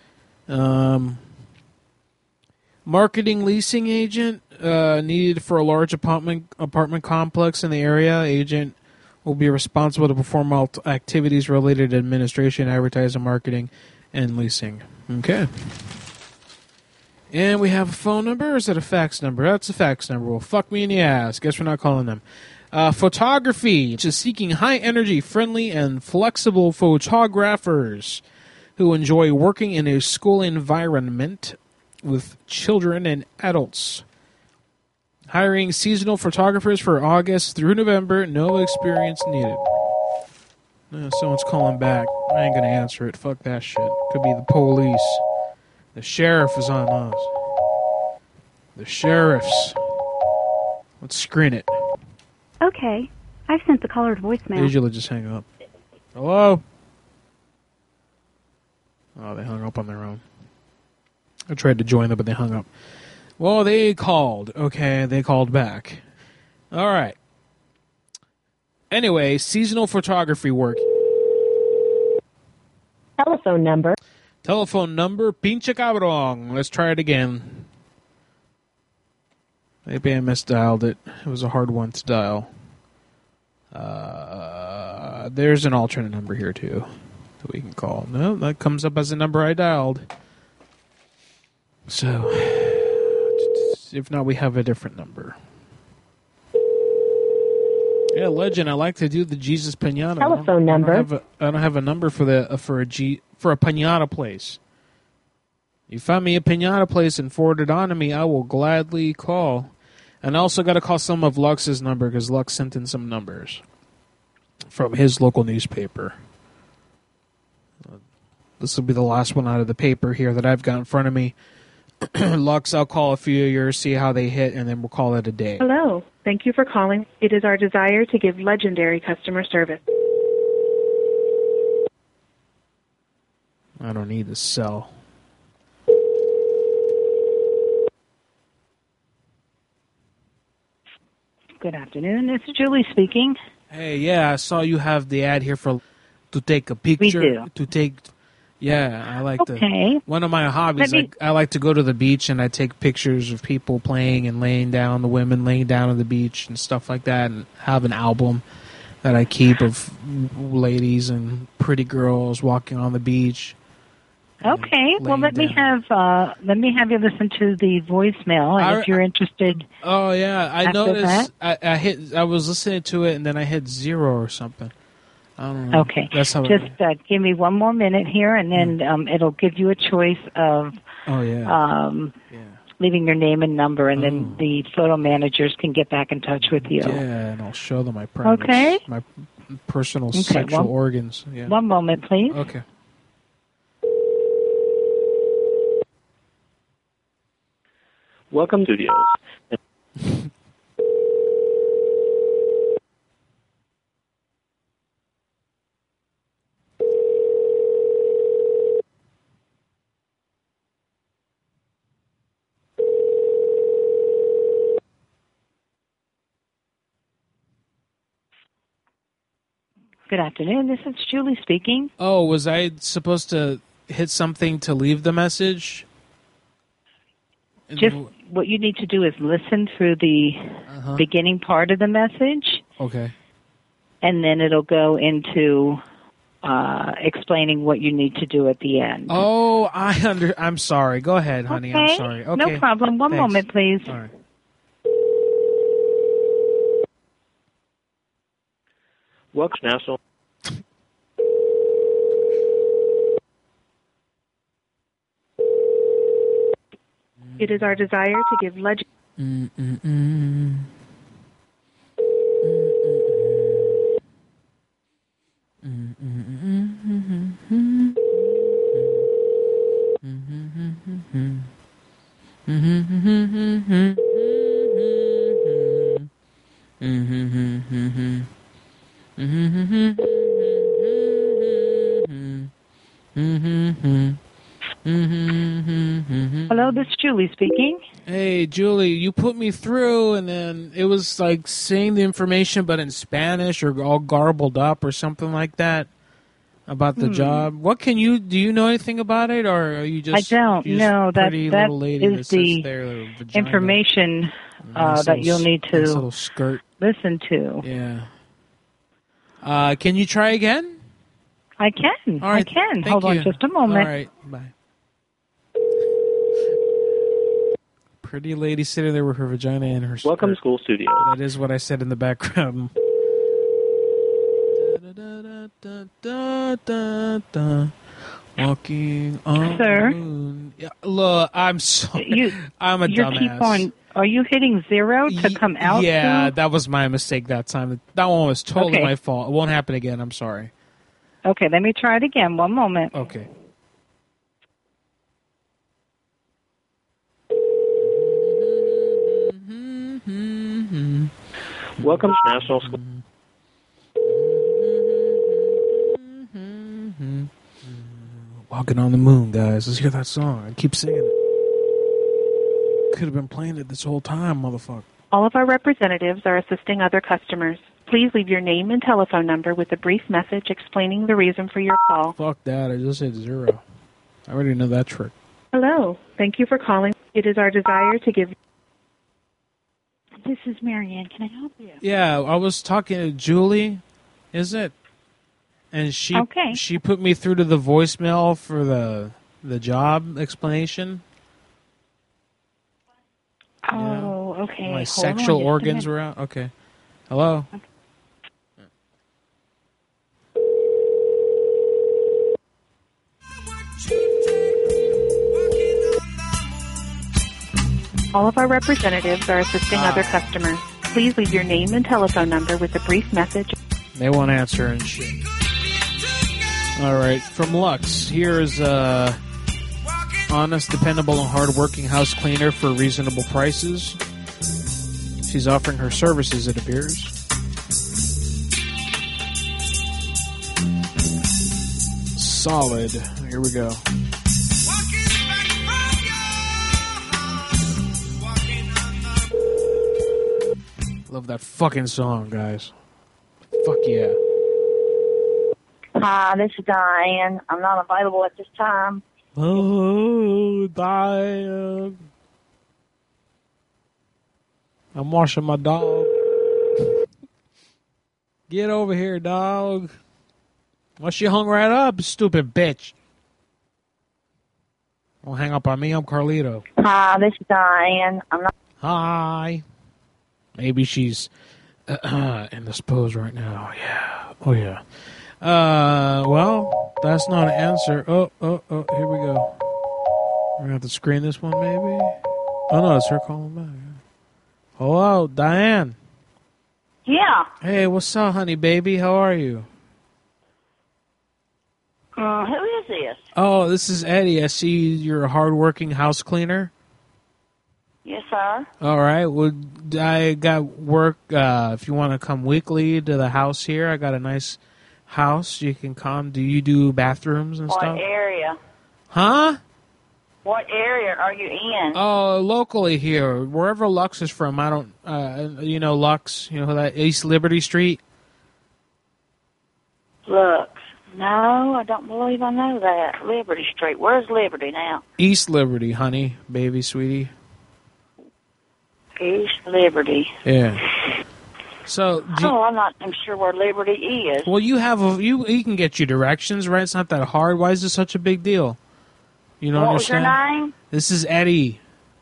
Marketing leasing agent needed for a large apartment complex in the area. Agent will be responsible to perform all activities related to administration, advertising, marketing, and leasing. Okay. And we have a phone number, or is it a fax number? That's a fax number. Well, fuck me in the ass. Guess we're not calling them. Photography, which is seeking high-energy, friendly, and flexible photographers who enjoy working in a school environment with children and adults. Hiring seasonal photographers for August through November. No experience needed. Someone's calling back. I ain't going to answer it. Fuck that shit. Could be the police. The sheriff is on us. The sheriffs. Let's screen it. Okay. I've sent the caller to voicemail. Usually just hang up. Hello? Oh, they hung up on their own. I tried to join them, but they hung up. Well, they called. Okay, they called back. All right. Anyway, seasonal photography work. Telephone number. Telephone number, pinche cabrón. Let's try it again. Maybe I misdialed it. It was a hard one to dial. There's an alternate number here, too, that we can call. No, that comes up as a number I dialed. So, if not, we have a different number. Yeah, Legend, I like to do the Jesus Pinata. Telephone number. I don't have a number for a pinata place. You find me a pinata place and forward it on to me, I will gladly call. And I also got to call some of Lux's number because Lux sent in some numbers from his local newspaper. This will be the last one out of the paper here that I've got in front of me. Lux, I'll call a few of yours, see how they hit, and then we'll call it a day. Hello. Thank you for calling. It is our desire to give legendary customer service. I don't need to sell. Good afternoon. This is Julie speaking. Hey, yeah, I saw you have the ad here to take a picture. We do. To take... Yeah, I like okay. One of my hobbies, I like to go to the beach and I take pictures of people playing and laying down, the women laying down on the beach and stuff like that, and have an album that I keep of ladies and pretty girls walking on the beach. Okay. Well, let me have you listen to the voicemail, and if you're interested. Oh yeah, I after noticed. that- I was listening to it, and then I hit 0 or something. I don't know. Okay. That's how. Just give me one more minute here, and then it'll give you a choice of Oh yeah. leaving your name and number, and then the photo managers can get back in touch with you. Yeah, and I'll show them my privates, Okay. my personal Okay, sexual one- organs. Yeah. One moment, please. Okay. Welcome, Studios. Good afternoon. This is Julie speaking. Oh, was I supposed to hit something to leave the message? Just what you need to do is listen through the beginning part of the message, Okay. and then it'll go into explaining what you need to do at the end. Oh, I'm sorry. Go ahead, honey. I'm Okay, sorry. Okay. no problem. One Thanks. moment, please. All right. Welcome, National. It is our desire to give legend. Hello, this is Julie speaking. Hey, Julie, you put me through, and then it was like saying the information, but in Spanish or all garbled up or something like that about the job. What do you know anything about it, or are you just? I don't you just know. pretty That little lady is that sits the there with a vagina? information Nice that little you'll need nice to little skirt. listen to. Yeah. Can you try again? I can. All right. I can. Thank Hold on you. just a moment. All right. Bye. Pretty lady sitting there with her vagina in her skirt. Welcome to School Studios. That is what I said in the background. Walking on Sir? the moon. Yeah, look, I'm sorry. I'm a You dumbass. keep on. Are you hitting 0 to come out? Yeah, to? that was my mistake that time. That one was totally Okay. my fault. It won't happen again. I'm sorry. Okay, let me try it again. One moment. Okay. Welcome to National School. Walking on the moon, guys. Let's hear that song. I keep singing it. Could have been playing it this whole time, motherfucker. All of our representatives are assisting other customers. Please leave your name and telephone number with a brief message explaining the reason for your call. Fuck that. I just hit 0. I already know that trick. Hello. Thank you for calling. It is our desire to give. This is Marianne. Can I help you? Yeah, I was talking to Julie, is it? And she put me through to the voicemail for the job explanation. Oh, okay. My Hold on sexual just a organs minute. were out. Okay. Hello. All of our representatives are assisting other customers. Please leave your name and telephone number with a brief message. They won't answer and shit. All right, from Lux, here's honest, dependable, and hard-working house cleaner for reasonable prices. She's offering her services, it appears. Solid. Here we go. Love that fucking song, guys. Fuck yeah. Hi, this is Diane. I'm not available at this time. Oh, Diane. I'm washing my dog. Get over here, dog. Well, she hung right up, stupid bitch. Don't hang up on me. I'm Carlito. Hi, this is Diane. I'm not. Hi. Maybe she's indisposed right now. Yeah. Oh, yeah. Well, that's not an answer. Oh, here we go. We're going to have to screen this one, maybe? Oh, no, it's her calling back. Hello, Diane. Yeah. Hey, what's up, honey baby? How are you? Who is this? Oh, this is Eddie. I see you're a hardworking house cleaner. Yes, sir. All right. Well, I got work. If you want to come weekly to the house here, I got a nice house. You can come. Do you do bathrooms and What stuff? area? Huh? What area are you in? Oh, locally here, wherever Lux is from. I don't. You know Lux. You know that East Liberty Street. Look. No, I don't believe I know that. Liberty Street. Where's Liberty now? East Liberty, honey, baby, sweetie. East Liberty. Yeah. So. I'm not sure where Liberty is. Well, you have you can get you directions, right? It's not that hard. Why is this such a big deal? You don't understand? What was your name? This is Eddie.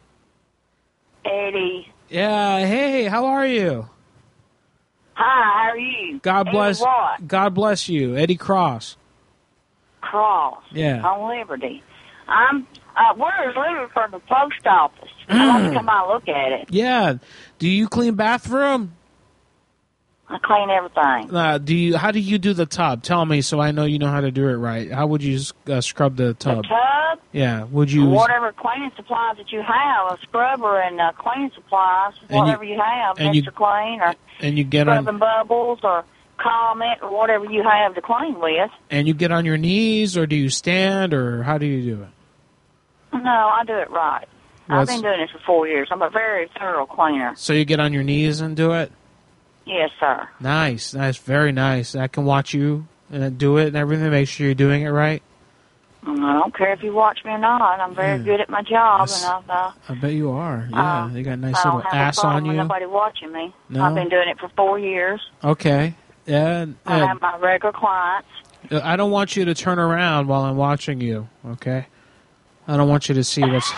Eddie. Yeah. Hey, how are you? Hi, how are you? God bless. Eddie what? God bless you, Eddie Cross. Cross. Yeah. On Liberty. Where is Liberty from the post office? I want to come out and look at it. Yeah. Do you clean bathroom? I clean everything. How do you do the tub? Tell me so I know you know how to do it right. How would you scrub the tub? The tub? Yeah. Would you? Whatever cleaning supplies that you have, a scrubber and cleaning supplies, whatever you have, Mr. Clean or and you get scrubbing bubbles or Comment or whatever you have to clean with. And you get on your knees, or do you stand, or how do you do it? No, I do it right. I've been doing this for 4 years. I'm a very thorough cleaner. So you get on your knees and do it? Yes, sir. Nice, very nice. I can watch you and do it and everything. Make sure you're doing it right. I don't care if you watch me or not. I'm very good at my job, and I bet you are. Yeah, you got a nice little ass I don't have a on problem you. with nobody watching me. No? I've been doing it for 4 years. Okay. Yeah. I have my regular clients. I don't want you to turn around while I'm watching you. Okay. I don't want you to see what's.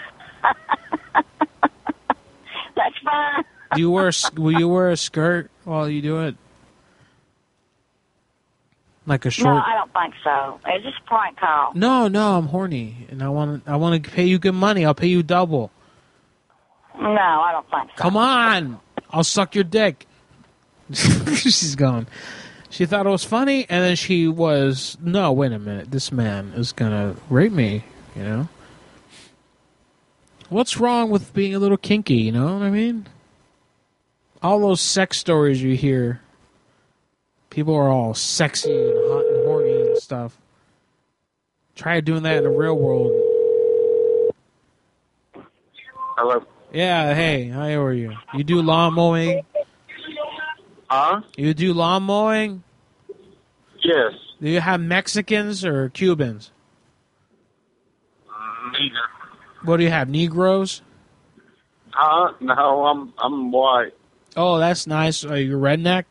That's fine. Will you wear a skirt while you do it? Like a short. No, I don't think so. It's just a prank call. No, I'm horny, and I want to pay you good money. I'll pay you double. No, I don't think so. Come on, I'll suck your dick. She's gone. She thought it was funny, and then she was. No, wait a minute. This man is gonna rape me. You know. What's wrong with being a little kinky? You know what I mean? All those sex stories you hear. People are all sexy and hot and horny and stuff. Try doing that in the real world. Hello. Yeah, hey, how are you? You do lawn mowing? Huh? You do lawn mowing? Yes. Do you have Mexicans or Cubans? Neither. What do you have, Negroes? No, I'm white. Oh, that's nice. Are you a redneck?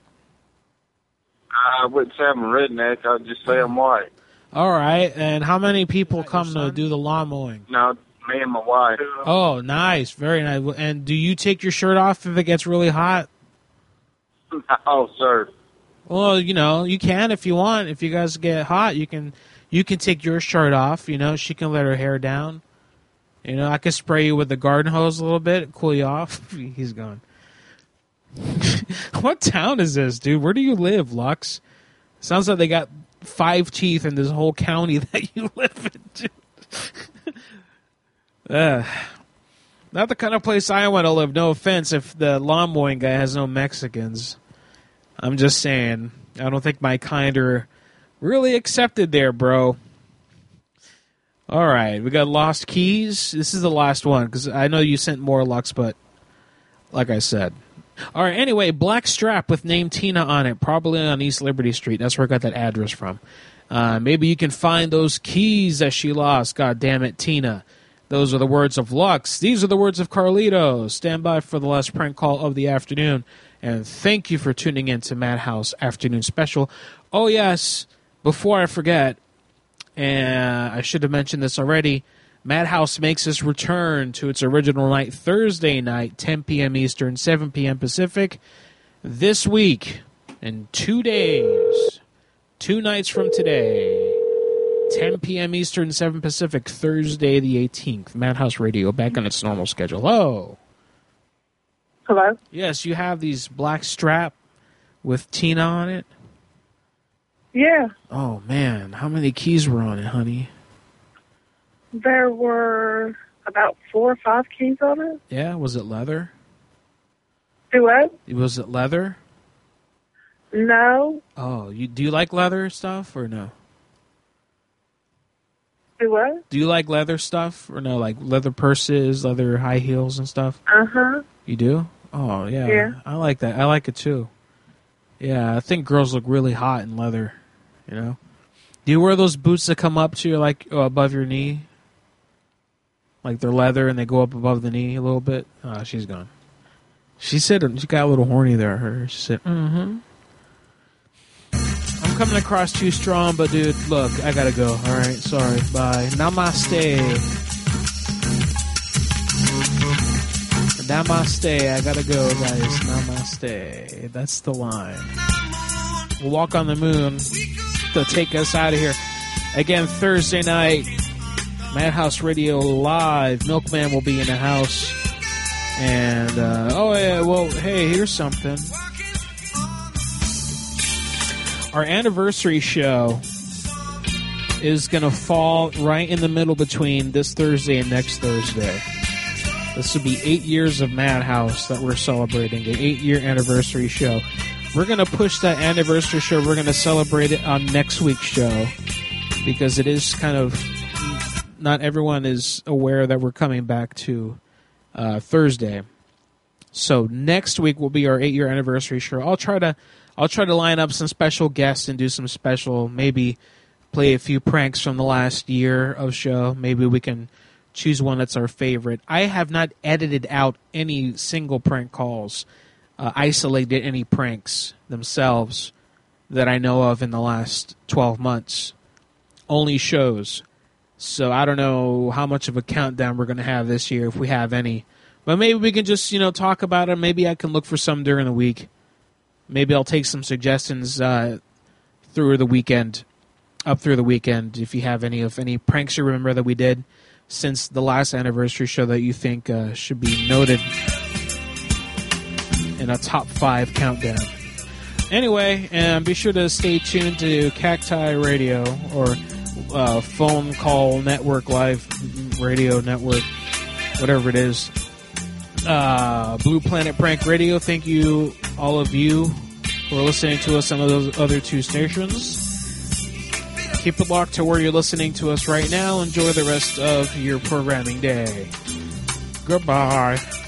I wouldn't say I'm a redneck. I'd just say I'm white. All right, and how many people come to do the lawn mowing? No, me and my wife. Oh, nice, very nice. And do you take your shirt off if it gets really hot? Oh, sir. Well, you know, you can if you want. If you guys get hot, you can take your shirt off. You know, she can let her hair down. You know, I could spray you with the garden hose a little bit, cool you off. He's gone. What town is this, dude? Where do you live, Lux? Sounds like they got 5 teeth in this whole county that you live in. Not the kind of place I want to live. No offense if the lawn mowing guy has no Mexicans. I'm just saying. I don't think my kind are really accepted there, bro. All right, we got Lost Keys. This is the last one because I know you sent more, Lux, but like I said. All right, anyway, black strap with name Tina on it, probably on East Liberty Street. That's where I got that address from. Maybe you can find those keys that she lost. God damn it, Tina. Those are the words of Lux. These are the words of Carlito. Stand by for the last prank call of the afternoon. And thank you for tuning in to Madhouse Afternoon Special. Oh, yes, before I forget, and I should have mentioned this already, Madhouse makes its return to its original night Thursday night, 10 p.m. Eastern, 7 p.m. Pacific. This week, in 2 days, 2 nights from today, 10 p.m. Eastern, 7 Pacific, Thursday the 18th. Madhouse Radio back on its normal schedule. Hello. Hello? Yes, you have these black strap with Tina on it? Yeah. Oh, man. How many keys were on it, honey? There were about 4 or 5 keys on it. Yeah? Was it leather? Do what? Was it leather? No. Oh, do you like leather stuff or no? Do what? Do you like leather stuff or no? Like leather purses, leather high heels and stuff? Uh-huh. You do? Oh, yeah. Yeah. I like that. I like it too. Yeah, I think girls look really hot in leather, you know? Do you wear those boots that come up to your, like, above your knee? Like they're leather and they go up above the knee a little bit? Oh, she's gone. She said she got a little horny there. Her. She said, mm-hmm. I'm coming across too strong, but dude, look, I gotta go. All right, sorry, bye. Namaste. Namaste. I gotta go, guys. Namaste. That's the line. We'll walk on the moon to take us out of here. Again, Thursday night, Madhouse Radio Live. Milkman will be in the house. And, oh, yeah, well, hey, here's something. Our anniversary show is going to fall right in the middle between this Thursday and next Thursday. This will be 8 years of Madhouse that we're celebrating, an 8-year anniversary show. We're going to push that anniversary show. We're going to celebrate it on next week's show because it is kind of, not everyone is aware that we're coming back to Thursday. So next week will be our 8-year anniversary show. I'll try to line up some special guests and do some special, maybe play a few pranks from the last year of show. Maybe we can choose one that's our favorite. I have not edited out any single prank calls, isolated any pranks themselves that I know of in the last 12 months. Only shows. So I don't know how much of a countdown we're going to have this year, if we have any. But maybe we can just, talk about it. Maybe I can look for some during the week. Maybe I'll take some suggestions through the weekend, up through the weekend, if you have any pranks you remember that we did since the last anniversary show that you think should be noted in a top 5 countdown. Anyway, be sure to stay tuned to Cacti Radio or Phone Call Network, Live Radio Network, whatever it is. Blue Planet Prank Radio. Thank you, all of you, for listening to us on those other 2 stations. Keep it locked to where you're listening to us right now. Enjoy the rest of your programming day. Goodbye.